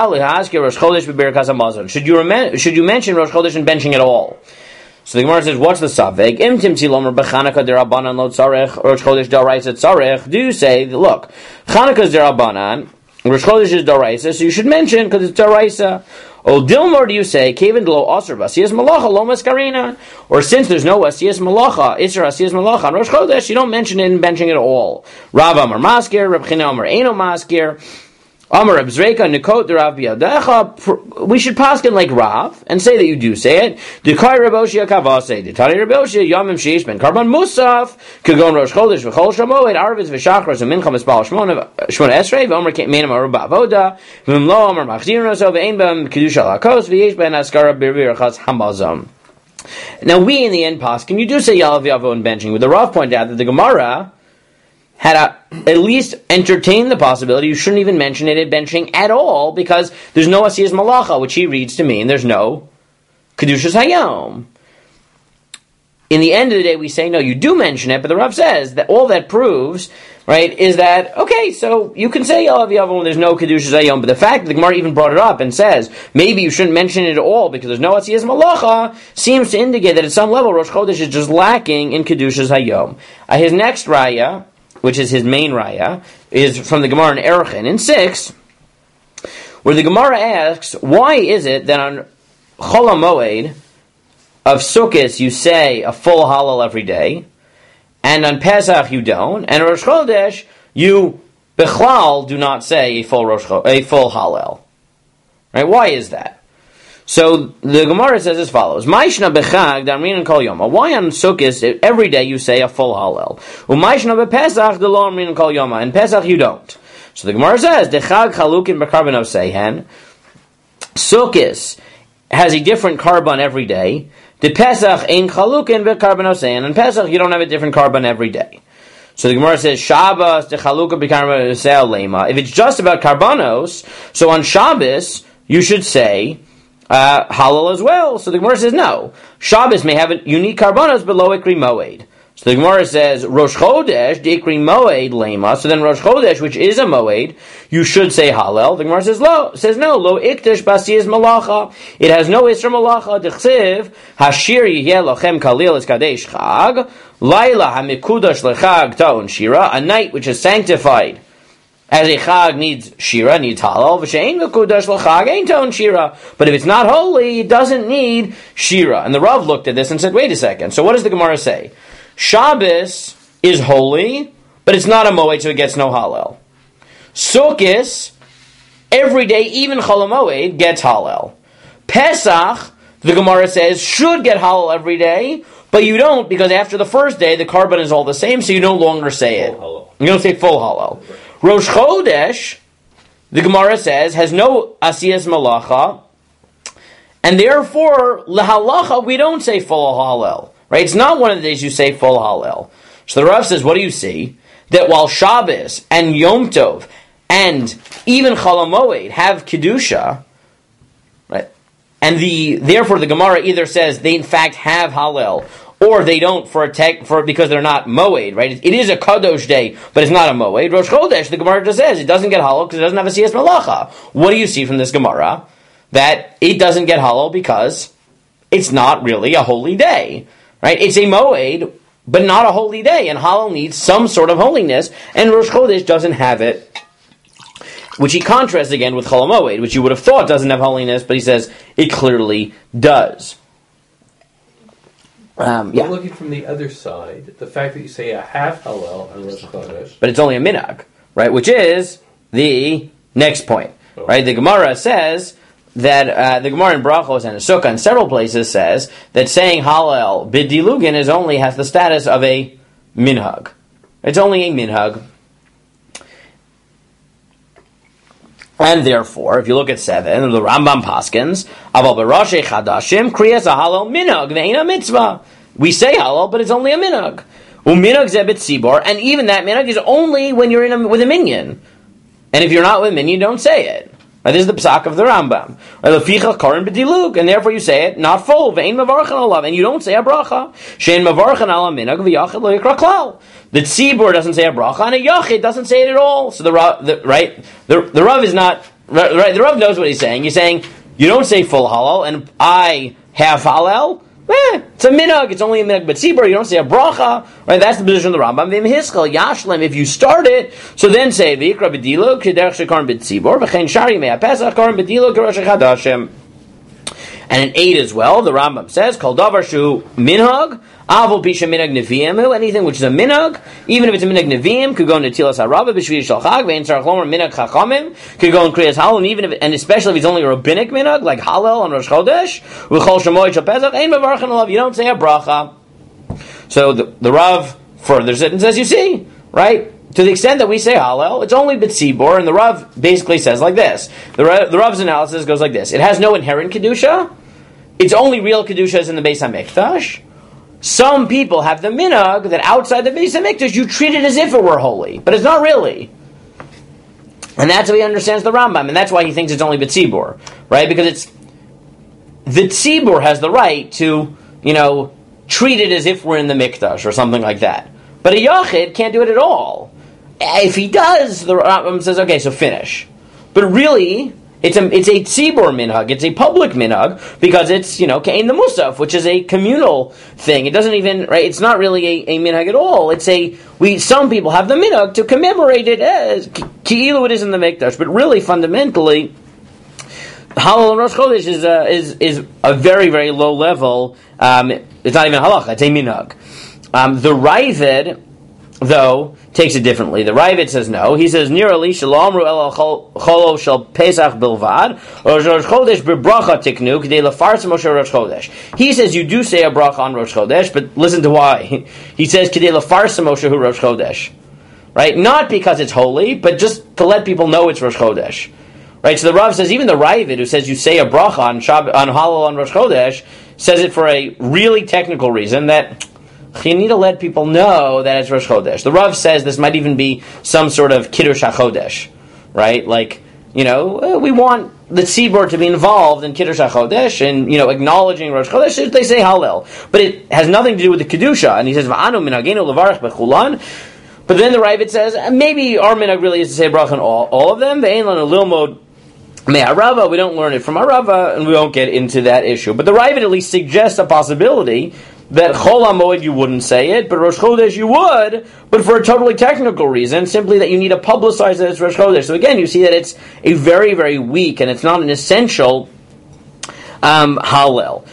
A: you mention Rosh Chodesh and benching at all? So the Gemara says, what's the suffix? Im timtzi lomer b'Chanukah derabanan lo tzarech Rosh Chodesh daraisa tzarech. Do you say, look, Chanukah is derabanan, Rosh Chodesh is daraisa, so you should mention because it's daraisa. O Dilmor, do you say, Kevin lo aser asiyas malacha lo maskarina? Or since there's no asiyas malacha, isra asiyas malacha on Rosh Chodesh, you don't mention it in benching at all. Rav Amar Maskir, Reb China Amar Eino Maskir. Amar Abzreika Nikot Rav Biyadecha. We should paskin like Rav and say that you do say it. Dekai Raboshia Kavase. Detani Raboshia Yamim Sheish Ben Karban Musaf. Kagon Rosh Chodesh V'Chol Shamoed Arviz V'Shachros V'Mincham Espal Shmona Esrei V'Omer Meinam Aruba Avoda V'Mlo Omer Machdir Noso V'Ein Bam Kedusha Lakos V'Yesh Ben Askara Birvir Chaz Hamazam. Now we in the end paskin, you do say Yalav Yavo and benching. With the Rav pointed out that the Gemara had at least entertained the possibility you shouldn't even mention it at benching at all because there's no asiyas malacha, which he reads to mean there's no kedushas hayom. In the end of the day, we say no, you do mention it, but the Rav says that all that proves, right, is that okay, so you can say Yalav Yavo when there's no kedushas hayom, but the fact that the Gemara even brought it up and says maybe you shouldn't mention it at all because there's no asiyas malacha seems to indicate that at some level Rosh Chodesh is just lacking in kedushas hayom. His next raya, which is his main raya, is from the Gemara in Erechin in 6, where the Gemara asks, why is it that on Chol HaMoed of Sukkot you say a full Hallel every day, and on Pesach you don't, and Rosh Chodesh you Bechlal do not say a full Hallel? Right? Why is that? So the Gemara says as follows: Ma'ishna bechag damrin kol yoma. Why on Sukkot every day you say a full Hallel? U'ma'ishna bepesach the lo amrin kol yoma. And Pesach you don't. So the Gemara says dechag chalukin bekarban osehen. Sukkot has a different karban every day. The Pesach ein chalukin bekarban osehen. And Pesach you don't have a different karban every day. So the Gemara says Shabbos the chaluka bekarban oseh lema. If it's just about karbanos, so on Shabbos you should say Hallel as well. So the Gemara says no. Shabbos may have a unique karbanos, but lo ikri moed. So the Gemara says Rosh Chodesh the ikri moed lema. So then Rosh Chodesh, which is a moed, you should say Hallel. The Gemara says no. Lo iktish basiyas malacha. It has no isra malacha. Dechsiv hashir yeh lochem kalil es kadesh chag laila hamikudash lechag taon shira. A night which is sanctified as a chag needs shira, needs halal. V'shein v'kudash l'chag ain't on shira. But if it's not holy, it doesn't need shira. And the Rav looked at this and said, wait a second. So what does the Gemara say? Shabbos is holy, but it's not a moed, so it gets no halal. Sukkot, every day, even chol moed, gets halal. Pesach, the Gemara says, should get halal every day, but you don't because after the first day, the karban is all the same, so you no longer say it. You don't say full halal. Rosh Chodesh, the Gemara says, has no asiyas malacha, and therefore, lahalacha, we don't say full halal. Right? It's not one of the days you say full halal. So the Rav says, what do you see? That while Shabbos and Yom Tov and even Chol HaMoed have kedusha, right? And therefore the Gemara either says they in fact have halal, or they don't because they're not moed, right? It is a kadosh day, but it's not a moed. Rosh Chodesh, the Gemara just says it doesn't get halal because it doesn't have a siyas malacha. What do you see from this Gemara? That it doesn't get halal because it's not really a holy day, right? It's a moed, but not a holy day, and halal needs some sort of holiness, and Rosh Chodesh doesn't have it. Which he contrasts again with Chol HaMoed, which you would have thought doesn't have holiness, but he says it clearly does.
D: But looking from the other side, the fact that you say a half halal on Rosh Chodesh,
A: but it's only a minhag, right? Which is the next point, right? The Gemara says that the Gemara in Brachos and Sukkah in several places says that saying halal b'dilugin has the status of a minhag. It's only a minhag. And therefore, if you look at 7, the Rambam paskins, Aval b'Roshei Chadashim kriyas a halal minhag ve'eina mitzvah. We say halal, but it's only a minhag. U'minhag zeh b'tzibor, and even that minhag is only when you're with a minyan. And if you're not with a minyan, don't say it. Right, this is the psak of the Rambam. Leficha karin b'dilug, and therefore you say it not full. Ve'ein mavarchan alav, and you don't say a bracha. She'ein mavarchan ala minhag v'yachid lo yikra klal. The tzibur doesn't say a bracha, and a yachid doesn't say it at all. So the Rav is not right. The Rav knows what he's saying. He's saying you don't say full halal, and I have halal. It's a minhag. It's only a minhag, but tzibur you don't say a bracha. Right? That's the position of the Rambam. V'im hiskal yashlem. If you start it, so then say v'ikra b'dilo k'derech shekarim b'tzibur v'chein shari mei ha'pesach karim b'dilo k'rosh chadashim. And in 8 as well, the Rambam says, Kol davar shu minhag, avol pisha minhag neviim, anything which is a minhag, even if it's a minhag neviim, could go into tilas harava, b'shvi shal chag, ve'in tzarach lomer minhag chachamim, could go in kriyas halal, and even if, and especially if it's only a rabbinic minhag, like halal on Rosh Chodesh, v'chol shemoy shal pesach, ein mevarchan alav, you don't say a bracha. So the Rav furthers it and says, you see, right? To the extent that we say halal, it's only b'tzibor, and the Rav basically says like this. The Rav's analysis goes like this. It has no inherent kedusha. Its only real kedusha is in the Beis HaMikdash. Some people have the minhag that outside the Beis HaMikdash you treat it as if it were holy, but it's not really. And that's how he understands the Rambam, and that's why he thinks it's only b'tzibor, right? Because it's the tzibor has the right to, treat it as if we're in the Mikdash or something like that. But a yachid can't do it at all. If he does, the Rambam says, okay, so finish. But really, it's a tzibor minhag, it's a public minhag, because it's, kein the musaf, which is a communal thing. It doesn't even, right, it's not really a minhag at all. Some people have the minhag to commemorate it as ki'ilu it is in the Mikdash, but really, fundamentally, halal and Rosh Chodesh is a very, very low level. It's not even halacha, it's a minhag. The Ravid, though, takes it differently. The Ravid says no. He says, Nirali shalom ru el cholo shel Pesach bilvad, or Rosh Chodesh bebracha tiknu, k'dei lafarz Moshe Rosh Chodesh. He says you do say a bracha on Rosh Chodesh, but listen to why. He says, k'dei lafarz Moshe Rosh Chodesh. Right? Not because it's holy, but just to let people know it's Rosh Chodesh. Right? So the Rav says, even the Ravid, who says you say a bracha on halal on Rosh Chodesh, says it for a really technical reason, that you need to let people know that it's Rosh Chodesh. The Rav says this might even be some sort of Kiddush HaChodesh, right? Like, we want the tzibur to be involved in Kiddush HaChodesh and, acknowledging Rosh Chodesh. They say Hallel. But it has nothing to do with the Kedusha. And he says, V'anu minagenu levarach bechulan. But then the Ravid says, maybe our minhag really is to say bracha on all of them. Ve'ein lanu lilmod me'arava. We don't learn it from Arava, and we won't get into that issue. But the Ravid at least suggests a possibility that Chol HaMoed you wouldn't say it, but Rosh Chodesh you would, but for a totally technical reason, simply that you need to publicize that it's Rosh Chodesh. So again, you see that it's a very, very weak, and it's not an essential Hallel.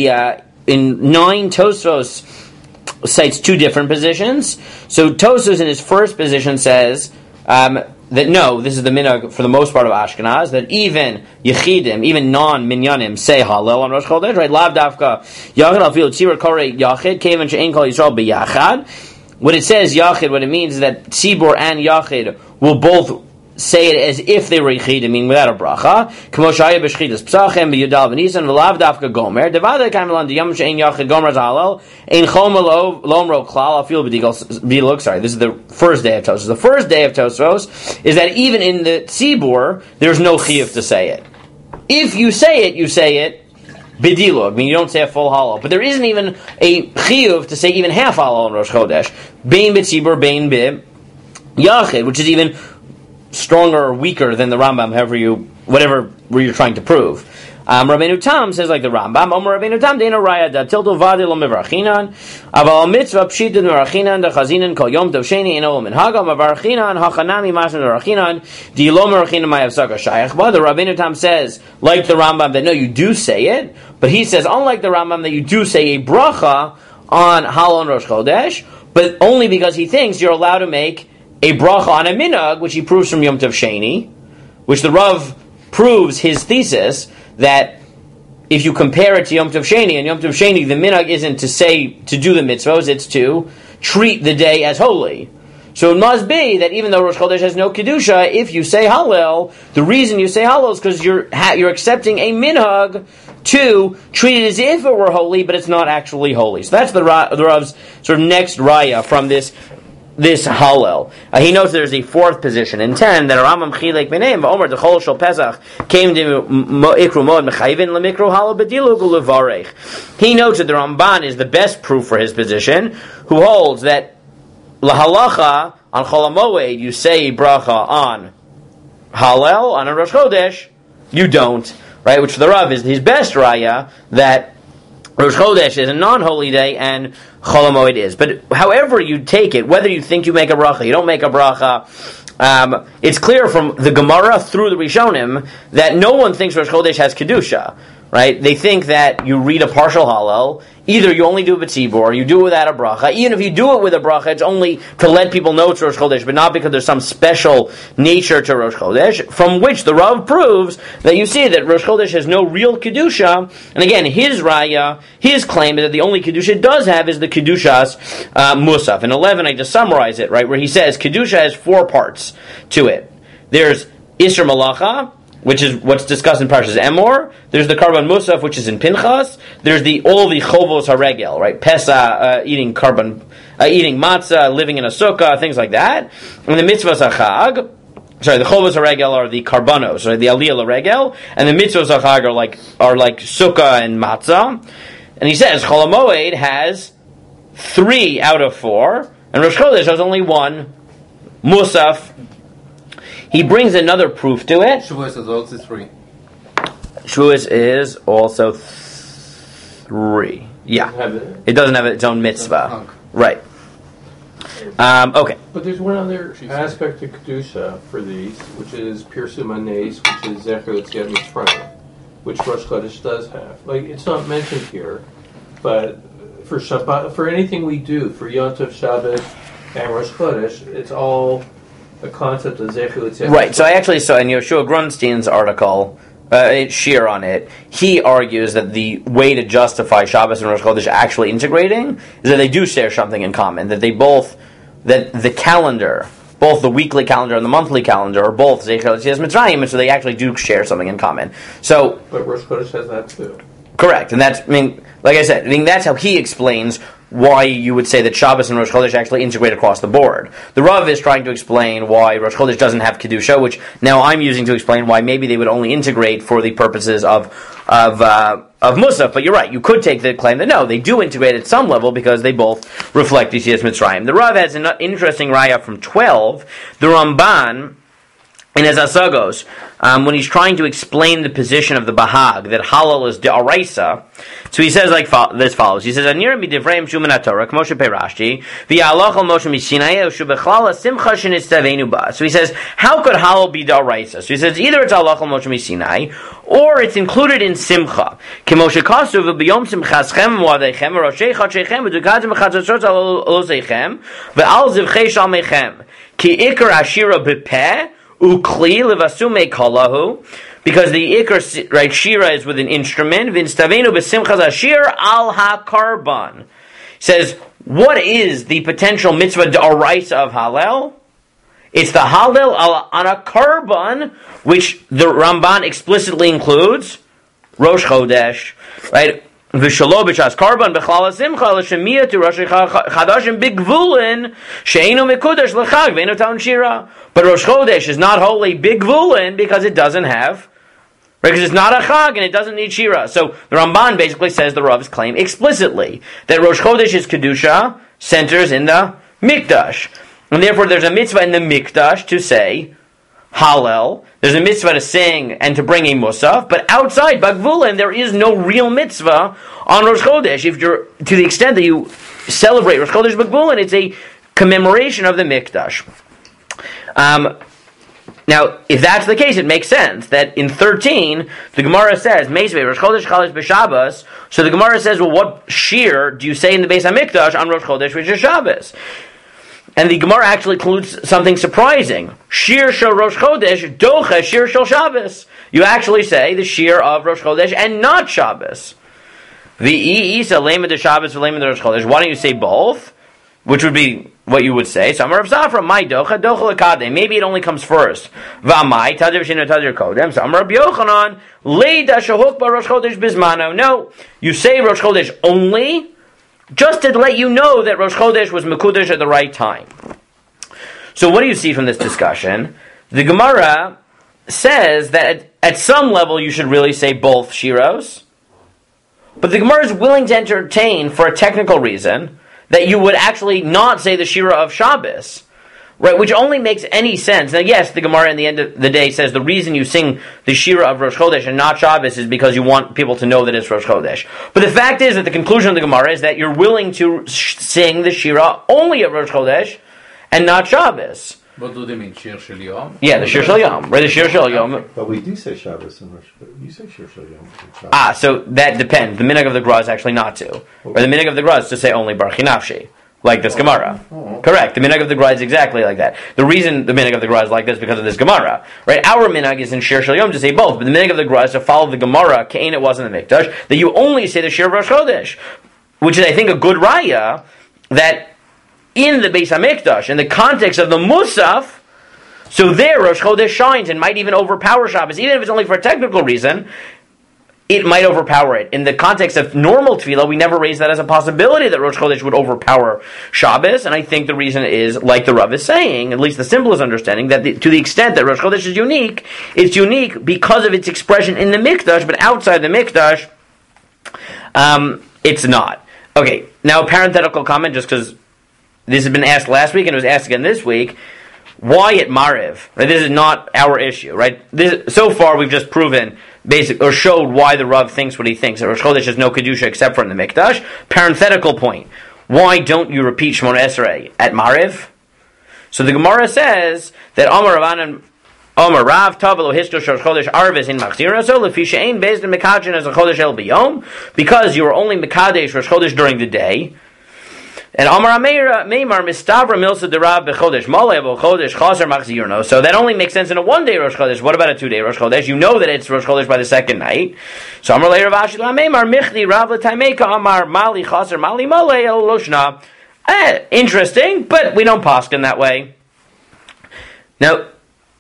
A: In 9, Tosfos cites 2 different positions. So Tosfos in his first position says that no, this is the minhag for the most part of Ashkenaz, that even Yechidim, even non-minyanim, say Hallel on Rosh Chodesh, right? Lav dafka, Yachid al-fil tzibur korei Yachid, kevan she'en kol Yisrael b'yachad. When it says Yachid, what it means is that tzibur and Yachid will both say it as if they were Yechidim, meaning without a bracha. K'mo shaya b'shchidas psachem b'yudal v'nisan v'lav dafka gomer. Devada kaimelan d'yam she'en Yachid gomer z'Hallel. Ein choma lomro klal afil b'dilog. Sorry, this is the first day of Tosfos. The first day of Tosfos is that even in the tzibur, there's no chiyuv to say it. If you say it b'dilog, meaning you don't say a full Hallel. But there isn't even a chiyuv to say even half Hallel in Rosh Chodesh. Bein b'tzibur, bein b'yachid, which is even stronger or weaker than the Rambam, whatever you're trying to prove. Rabbeinu Tam says like the Rambam, Omer Rabbeinu Tam deina raya da tilto vadi lo mevrachinan, aval mitzvah pshita mevrachinan da chazinan kol yom tov sheni eno minhaga mevrachinan hachanami masna mevrachinan di lo mevrachinan ma'avsaka shayach. But the Rabbeinu Tam says, like the Rambam, that no, you do say it, but he says, unlike the Rambam, that you do say a bracha on Hallel and Rosh Chodesh, but only because he thinks you're allowed to make a bracha on a minhag, which he proves from Yom Tov Sheni, which the Rav proves his thesis that if you compare it to Yom Tov Sheni, and Yom Tov Sheni, the minhag isn't to do the mitzvahs, it's to treat the day as holy. So it must be that even though Rosh Chodesh has no Kedusha, if you say Hallel, the reason you say Hallel is because you're accepting a minhag to treat it as if it were holy, but it's not actually holy. So that's the Rav's sort of next raya from this Hallel. He notes there's a fourth position in 10 that Rambam Chilek Beneim Omer the Chol Shel Pesach came to Ikru Mod Mechayvin LeMikru Hallel Bedilug Ulevarech. He notes that the Ramban is the best proof for his position, who holds that Lahalacha on Chol HaMoed you say bracha on Hallel, on a Rosh Chodesh you don't, right? Which for the Rav is his best raya that Rosh Chodesh is a non-holy day and Chol HaMoed is. But however you take it, whether you think you make a bracha, you don't make a bracha, it's clear from the Gemara through the Rishonim that no one thinks Rosh Chodesh has Kedusha. Right? They think that you read a partial Hallel, either you only do it b'tzibur, or you do it without a bracha. Even if you do it with a bracha, it's only to let people know it's Rosh Chodesh, but not because there's some special nature to Rosh Chodesh, from which the Rav proves that you see that Rosh Chodesh has no real Kedusha. And again, his raya, his claim is that the only Kedusha it does have is the Kedushas Musaf. In 11, I just summarize it, right, where he says Kedusha has 4 parts to it. There's Isser Malacha, which is what's discussed in Parshas Emor. There's the Karban Musaf, which is in Pinchas. There's all the Chovos HaRegel, right? Pesa, eating matzah, living in a sukkah, things like that. And the Mitzvahs HaChag, the Chovos HaRegel are the Karbanos, right? The Aliyah HaRegel, and the Mitzvahs HaChag are like sukkah and matzah. And he says Chol HaMoed has 3 out of 4, and Rosh Chodesh has only 1 Musaf. He brings another proof to it.
B: Shavuos is also 3.
A: Shavuos is also 3. Yeah. It doesn't have its own mitzvah. Right. Okay.
D: But there's one other aspect of Kedusha for these, which is Pirsum HaNes, which is Zecher Yetziat Mitzrayim, which Rosh Chodesh does have. Like, it's not mentioned here, but for Shabbat, for anything we do, for Yom Tov, Shabbat, and Rosh Chodesh, it's all a concept of Zecher Yetziat.
A: Right, so I actually saw in Yoshua Grunstein's article, Shir on it, he argues that the way to justify Shabbos and Rosh Chodesh actually integrating is that they do share something in common, that the calendar, both the weekly calendar and the monthly calendar, are both Zecher Yetziat Mitzrayim, and so they actually do share something in common. So,
D: but Rosh Chodesh has that too.
A: Correct, and that's, like I said, that's how he explains why you would say that Shabbos and Rosh Chodesh actually integrate across the board. The Rav is trying to explain why Rosh Chodesh doesn't have Kedusha, which now I'm using to explain why maybe they would only integrate for the purposes of Musaf. But you're right, you could take the claim that no, they do integrate at some level because they both reflect Yetzias Mitzrayim. The Rav has an interesting raya from 12. The Ramban, in his Asagos, when he's trying to explain the position of the Bahag, that Hallel is De'araisa, so he says like this follows. He says, Anir midivrei Shuman HaTorah, K'moshe Perashi, v'ya'aloch al Moshe Mishinai, u'shubechlal simcha shenitzavenu ba. So he says, how could Hallel be De'araisa? So he says, either it's aloch al Moshe Mishinai, or it's included in Simcha. K'moshe Kasuv, v'biyom simchaschem mo'adeichem, v'roshei chadshechem, v'dukadim v'chadzotzot aloseichem, v'al zivchei shalmeichem. Ki ikar ashira b'peh, Ukli levasume kalahu, because the ikar, right, shira is with an instrument. Vinstavenu b'simchas ashir al ha-karban. Says, what is the potential mitzvah d'oraisa of Hallel? It's the Hallel on a karban, which the Ramban explicitly includes Rosh Chodesh, right? V'shalo b'shas karban b'chlal simcha l'shemiyah to Rosh Chodashim b'gvulin she'enu mekudash l'chag v'enu taun shira. But Rosh Chodesh is not holy b'gvulin because it doesn't have, right? Because it's not a chag and it doesn't need shira. So the Ramban basically says the Rav's claim explicitly that Rosh Chodesh's kedusha centers in the mikdash, and therefore there's a mitzvah in the mikdash to say Hallel. There's a mitzvah to sing and to bring a musaf, but outside Bagvulim there is no real mitzvah on Rosh Chodesh. If you're, to the extent that you celebrate Rosh Chodesh Bagvulim, it's a commemoration of the mikdash. Now, if that's the case, it makes sense that in 13 the Gemara says Meisvei Rosh Chodesh Chalish b'Shabbos. So the Gemara says, well, what shir do you say in the Beis HaMikdash on Rosh Chodesh, which is Shabbos? And the Gemara actually includes something surprising. Shir shel Rosh Chodesh, docha shir shel Shabbos. You actually say the shir of Rosh Chodesh and not Shabbos. V'i isa lema de Shabbos v'lema de Rosh Chodesh. Why don't you say both? Which would be what you would say. So Amar Rav Safra, my docha lekade. Maybe it only comes first. V'amai tadir shino tadir kodem. So Amar Rabbi Yochanan, leida shahuk ba Rosh Chodesh bismano. No, you say Rosh Chodesh only, just to let you know that Rosh Chodesh was mekudesh at the right time. So what do you see from this discussion? The Gemara says that at some level you should really say both shiros, but the Gemara is willing to entertain, for a technical reason, that you would actually not say the shira of Shabbos, right? Which only makes any sense. Now, yes, the Gemara in the end of the day says the reason you sing the shira of Rosh Chodesh and not Shabbos is because you want people to know that it's Rosh Chodesh. But the fact is that the conclusion of the Gemara is that you're willing to sing the shira only at Rosh Chodesh and not Shabbos.
B: What do they mean, Shir Shel Yom?
A: Yeah, the Shir Shel Yom, right? The Shir Shel Yom.
E: But we do say Shabbos and Rosh Chodesh. You say Shir Shel Yom.
A: So that depends. The minhag of the Gra is actually not to. Or the minhag of the Gra is to say only Baruch Nafshi, like this Gemara. Correct. The minhag of the Gra is exactly like that. The reason the minhag of the Gra is like this is because of this Gemara. Right? Our minhag is in Shir Shel Yom to say both, but the minhag of the Gra is to follow the Gemara, Kain it was in the Mikdash, that you only say the Shir of Rosh Chodesh, which is, I think, a good raya that in the Beis HaMikdash, in the context of the Musaf, so there Rosh Chodesh shines and might even overpower Shabbos, even if it's only for a technical reason. It might overpower it. In the context of normal tefillah, we never raise that as a possibility that Rosh Chodesh would overpower Shabbos, and I think the reason is, like the Rav is saying, at least the simplest understanding, that to the extent that Rosh Chodesh is unique, it's unique because of its expression in the Mikdash, but outside the Mikdash, it's not. Okay, now a parenthetical comment, just because this has been asked last week and it was asked again this week. Why at Mariv? Right? This is not our issue, right? So far, we've just proven, or showed why the Rav thinks what he thinks. That Rosh Chodesh has no kedusha except for in the Mikdash. Parenthetical point: why don't you repeat Shemona Esrei at Mariv? So the Gemara says that Amar Rav Tavelo Histosh Rosh Chodesh Arvis in Machzir so Lefisha Ein Beis in Mekadin as a Chodesh El Biyom, because you were only Mekadesh Rosh Chodesh during the day. And Amar Meimar Mistavra Milsa Derab Bechodesh Malay Chodesh Chaser Machzirno. So that only makes sense in a 1-day Rosh Chodesh. What about a 2-day Rosh Chodesh? You know that it's Rosh Chodesh by the second night. So Amar Leir Vashi Meimar Michli Rav L'Taimeka Amar Mali Chaser Mali Malay El Loshna. Interesting, but we don't paskin that way. Now,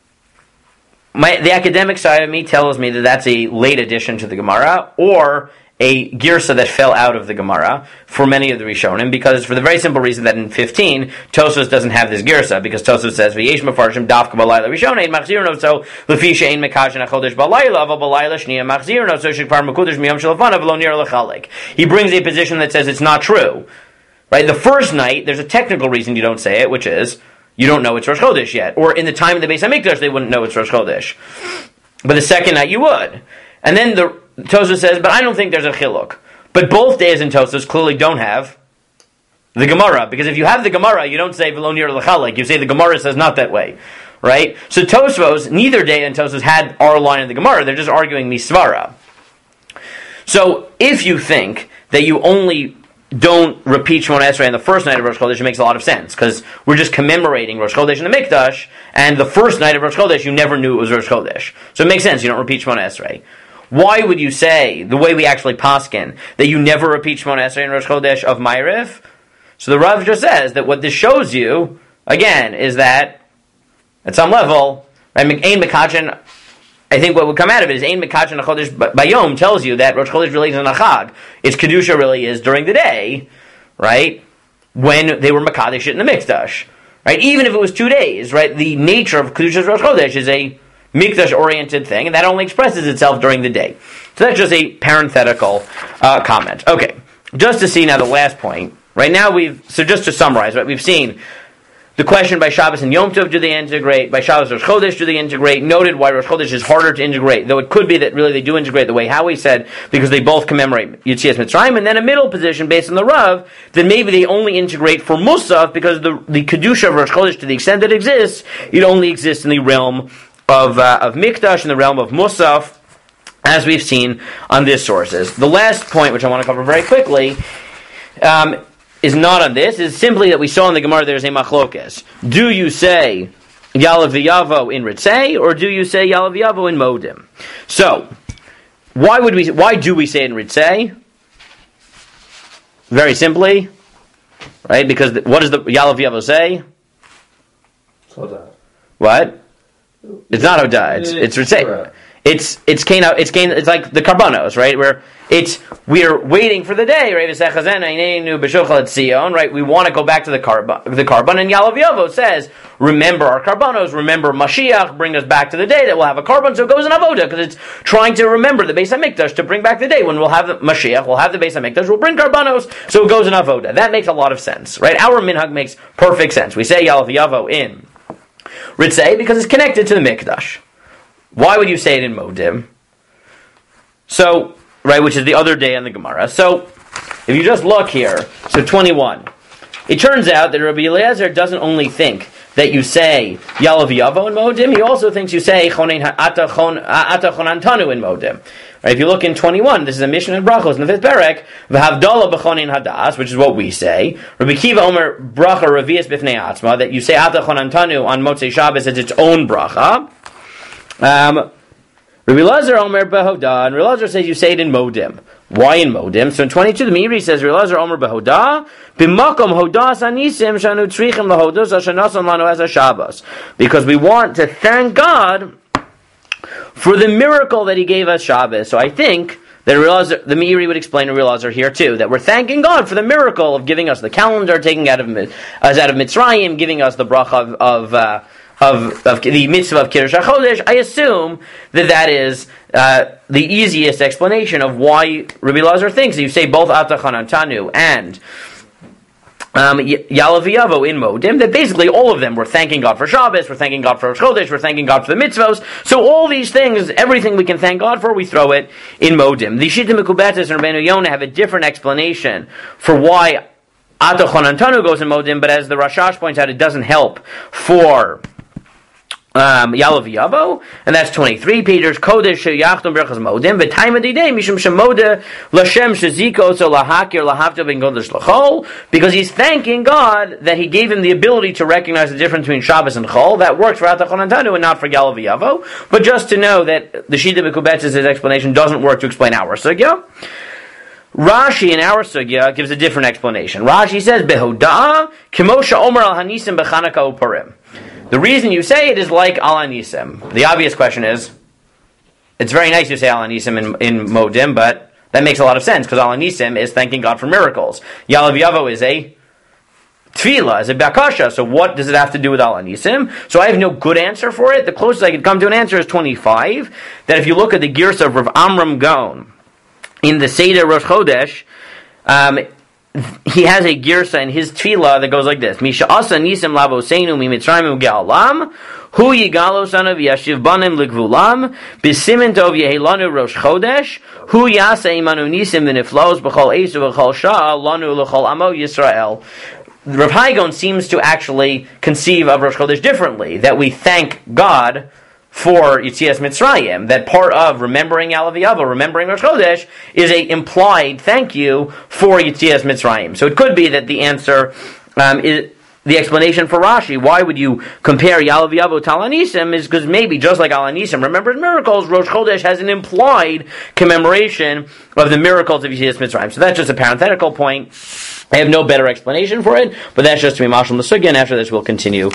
A: the academic side of me tells me that that's a late addition to the Gemara, or a girsa that fell out of the Gemara for many of the Rishonim, because for the very simple reason that in 15, Tosfos doesn't have this girsa, because Tosfos says, V'yesh mefarshim dafka b'layla Rishonim machzirno, so l'fi she'ein mekashin ha'chodesh b'layla, v'al b'layla shniya machzirno, so shekvar mekudesh miyom shalafana v'lo nir l'chalik. He brings a position that says it's not true. Right? The first night, there's a technical reason you don't say it, which is, you don't know it's Rosh Chodesh yet. Or in the time of the Beis HaMikdash, they wouldn't know it's Rosh Chodesh. But the second night, you would. And then the Tosfos says, but I don't think there's a chiluk. But both days in Tosfos clearly don't have the Gemara. Because if you have the Gemara, you don't say v'lo nir l'chalik. You say the Gemara says not that way. Right? So Tosfos, neither day in Tosfos had our line in the Gemara. They're just arguing misvara. So if you think that you only don't repeat Shemona Esrei on the first night of Rosh Chodesh, it makes a lot of sense, because we're just commemorating Rosh Chodesh in the Mikdash, and the first night of Rosh Chodesh, you never knew it was Rosh Chodesh. So it makes sense, you don't repeat Shemona Esrei. Why would you say, the way we actually paskin, that you never repeat Shemona Esrei in Rosh Chodesh of Ma'ariv? So the Rav just says that what this shows you, again, is that, at some level, Ein Mekachin, I think what would come out of it is Ein Mekachin HaChodesh Bayom tells you that Rosh Chodesh really isn't a Chag. Its Kedusha really is during the day, right? When they were Mekadesh it in the Mikdash. Right? Even if it was 2 days, right? The nature of Kedusha's Rosh Chodesh is a Mikdash-oriented thing, and that only expresses itself during the day. So that's just a parenthetical comment. Okay. Just to see now the last point. Right now so just to summarize, right? We've seen the question by Shabbos and Yom Tov, do they integrate? By Shabbos Rosh Chodesh, do they integrate? Noted why Rosh Chodesh is harder to integrate, though it could be that really they do integrate the way Howie said, because they both commemorate Yetzias Mitzrayim, and then a middle position based on the Rav, that maybe they only integrate for Musaf, because the Kedusha of Rosh Chodesh, to the extent that it exists, it only exists in the realm of Mikdash, in the realm of Musaf, as we've seen on these sources. The last point, which I want to cover very quickly, is not on this, is simply that we saw in the Gemara there's a machlokes. Do you say Yalav V'Yavo in Ritzei, or do you say Yalav V'Yavo in Modim? So, why do we say it in Ritzei? Very simply, right? Because what does the Yalav Yavo say?
D: Hoda.
A: What? It's not Hoda. It's Ritzei. It's like the Karbanos, right? Where we're waiting for the day, right? Right? We want to go back to the Karban, and Yalav Yavo says, remember our Karbanos, remember Mashiach, bring us back to the day that we'll have a Karban, so it goes in Avoda, because it's trying to remember the Beis HaMikdash to bring back the day when we'll have the Mashiach, we'll have the Beis HaMikdash, we'll bring Karbanos, so it goes in Avoda. That makes a lot of sense, right? Our minhag makes perfect sense. We say Yalav Yavo in Ritzei because it's connected to the Mikdash. Why would you say it in Modim? So, right, which is the other day on the Gemara. So, if you just look here, so 21. It turns out that Rabbi Eliezer doesn't only think that you say Yalav Yavo in Modim, he also thinks you say Ata Chonantanu in Modim. Right, if you look in 21, this is a Mishnah in Brachos in the 5th Perek, V'havdola b'chonin hadas, which is what we say. Rabbi Kiva Omer bracha revias b'fnei atzma, that you say Ata Chonantanu on Motzei Shabbos as its own bracha. Rabbi Elazar Omer Behoda, and Rabbi Elazar says you say it in Modim. Why in Modim? So in 22, the Meiri says Rabbi Elazar Omer Behoda, B'makom Hodas Anisim Shanu Tzrichim Lahodos Ashanasan Lanu as a Shabbos, because we want to thank God for the miracle that He gave us Shabbos. So I think that the Meiri would explain to Rabbi Elazar here too, that we're thanking God for the miracle of giving us the calendar, taking us out of Mitzrayim, giving us the bracha of the mitzvah of Kiddush HaChodesh. I assume that is the easiest explanation of why Rabbi Elazar thinks that you say both Ata Chanantanu and Yalav Yavo in Modim, that basically all of them we're thanking God for Shabbos, we're thanking God for Rosh Chodesh, we're thanking God for the mitzvos. So all these things, everything we can thank God for, we throw it in Modim. The Shita Mekubetes and Rabbeinu Yonah have a different explanation for why Ata Chanantanu goes in Modim, but as the Rashash points out, it doesn't help for Yalav Yavo, and that's 23 pages. Kodesh Yachtom Berachas Modim, V'Taima Didei Mishum Shemoda Lashem Sheziko So Lahakir Lahavta Ben Godesh Lachol, because he's thanking God that He gave him the ability to recognize the difference between Shabbos and Chol. That works for Ata Chonantanu and not for Yalav Yavo. But just to know that the Shita Mekubetz's explanation doesn't work to explain our sugya. Rashi in our sugya gives a different explanation. Rashi says Behoda Kimosha Omer Al Hanisim B'Chanukah U'Purim. The reason you say it is like Al Anisim. The obvious question is, it's very nice you say Al Anisim in Modim, but that makes a lot of sense, because Al Anisim is thanking God for miracles. Yalav Yavo is a Tefillah, is a Bakasha, so what does it have to do with Al Anisim? So I have no good answer for it. The closest I could come to an answer is 25, that if you look at the Girsa of Rav Amram Gaon, in the Seder Rosh Chodesh, he has a girsa in his tefillah that goes like this: Misha asa nisim lavoseinu mi mitzrayim u'ge'alam hu yigalo sanav yashiv banim ligvulam b'simin tov yehelanu rosh chodesh hu yasa imanu nisim v'niflos b'chol esu v'chol sha'a lanu l'chol amo Yisrael. Rav Hai Gaon seems to actually conceive of Rosh Chodesh differently, that we thank God for Yitzias Mitzrayim, that part of remembering Yalav Yavo, remembering Rosh Chodesh, is a implied thank you for Yitzias Mitzrayim. So it could be that the answer is the explanation for Rashi. Why would you compare Yalav Yavo to Al Anisim is because maybe just like Al Anisim remembers miracles, Rosh Chodesh has an implied commemoration of the miracles of Yitzias Mitzrayim. So that's just a parenthetical point. I have no better explanation for it, but that's just to be mashal the sugya, and after this we'll continue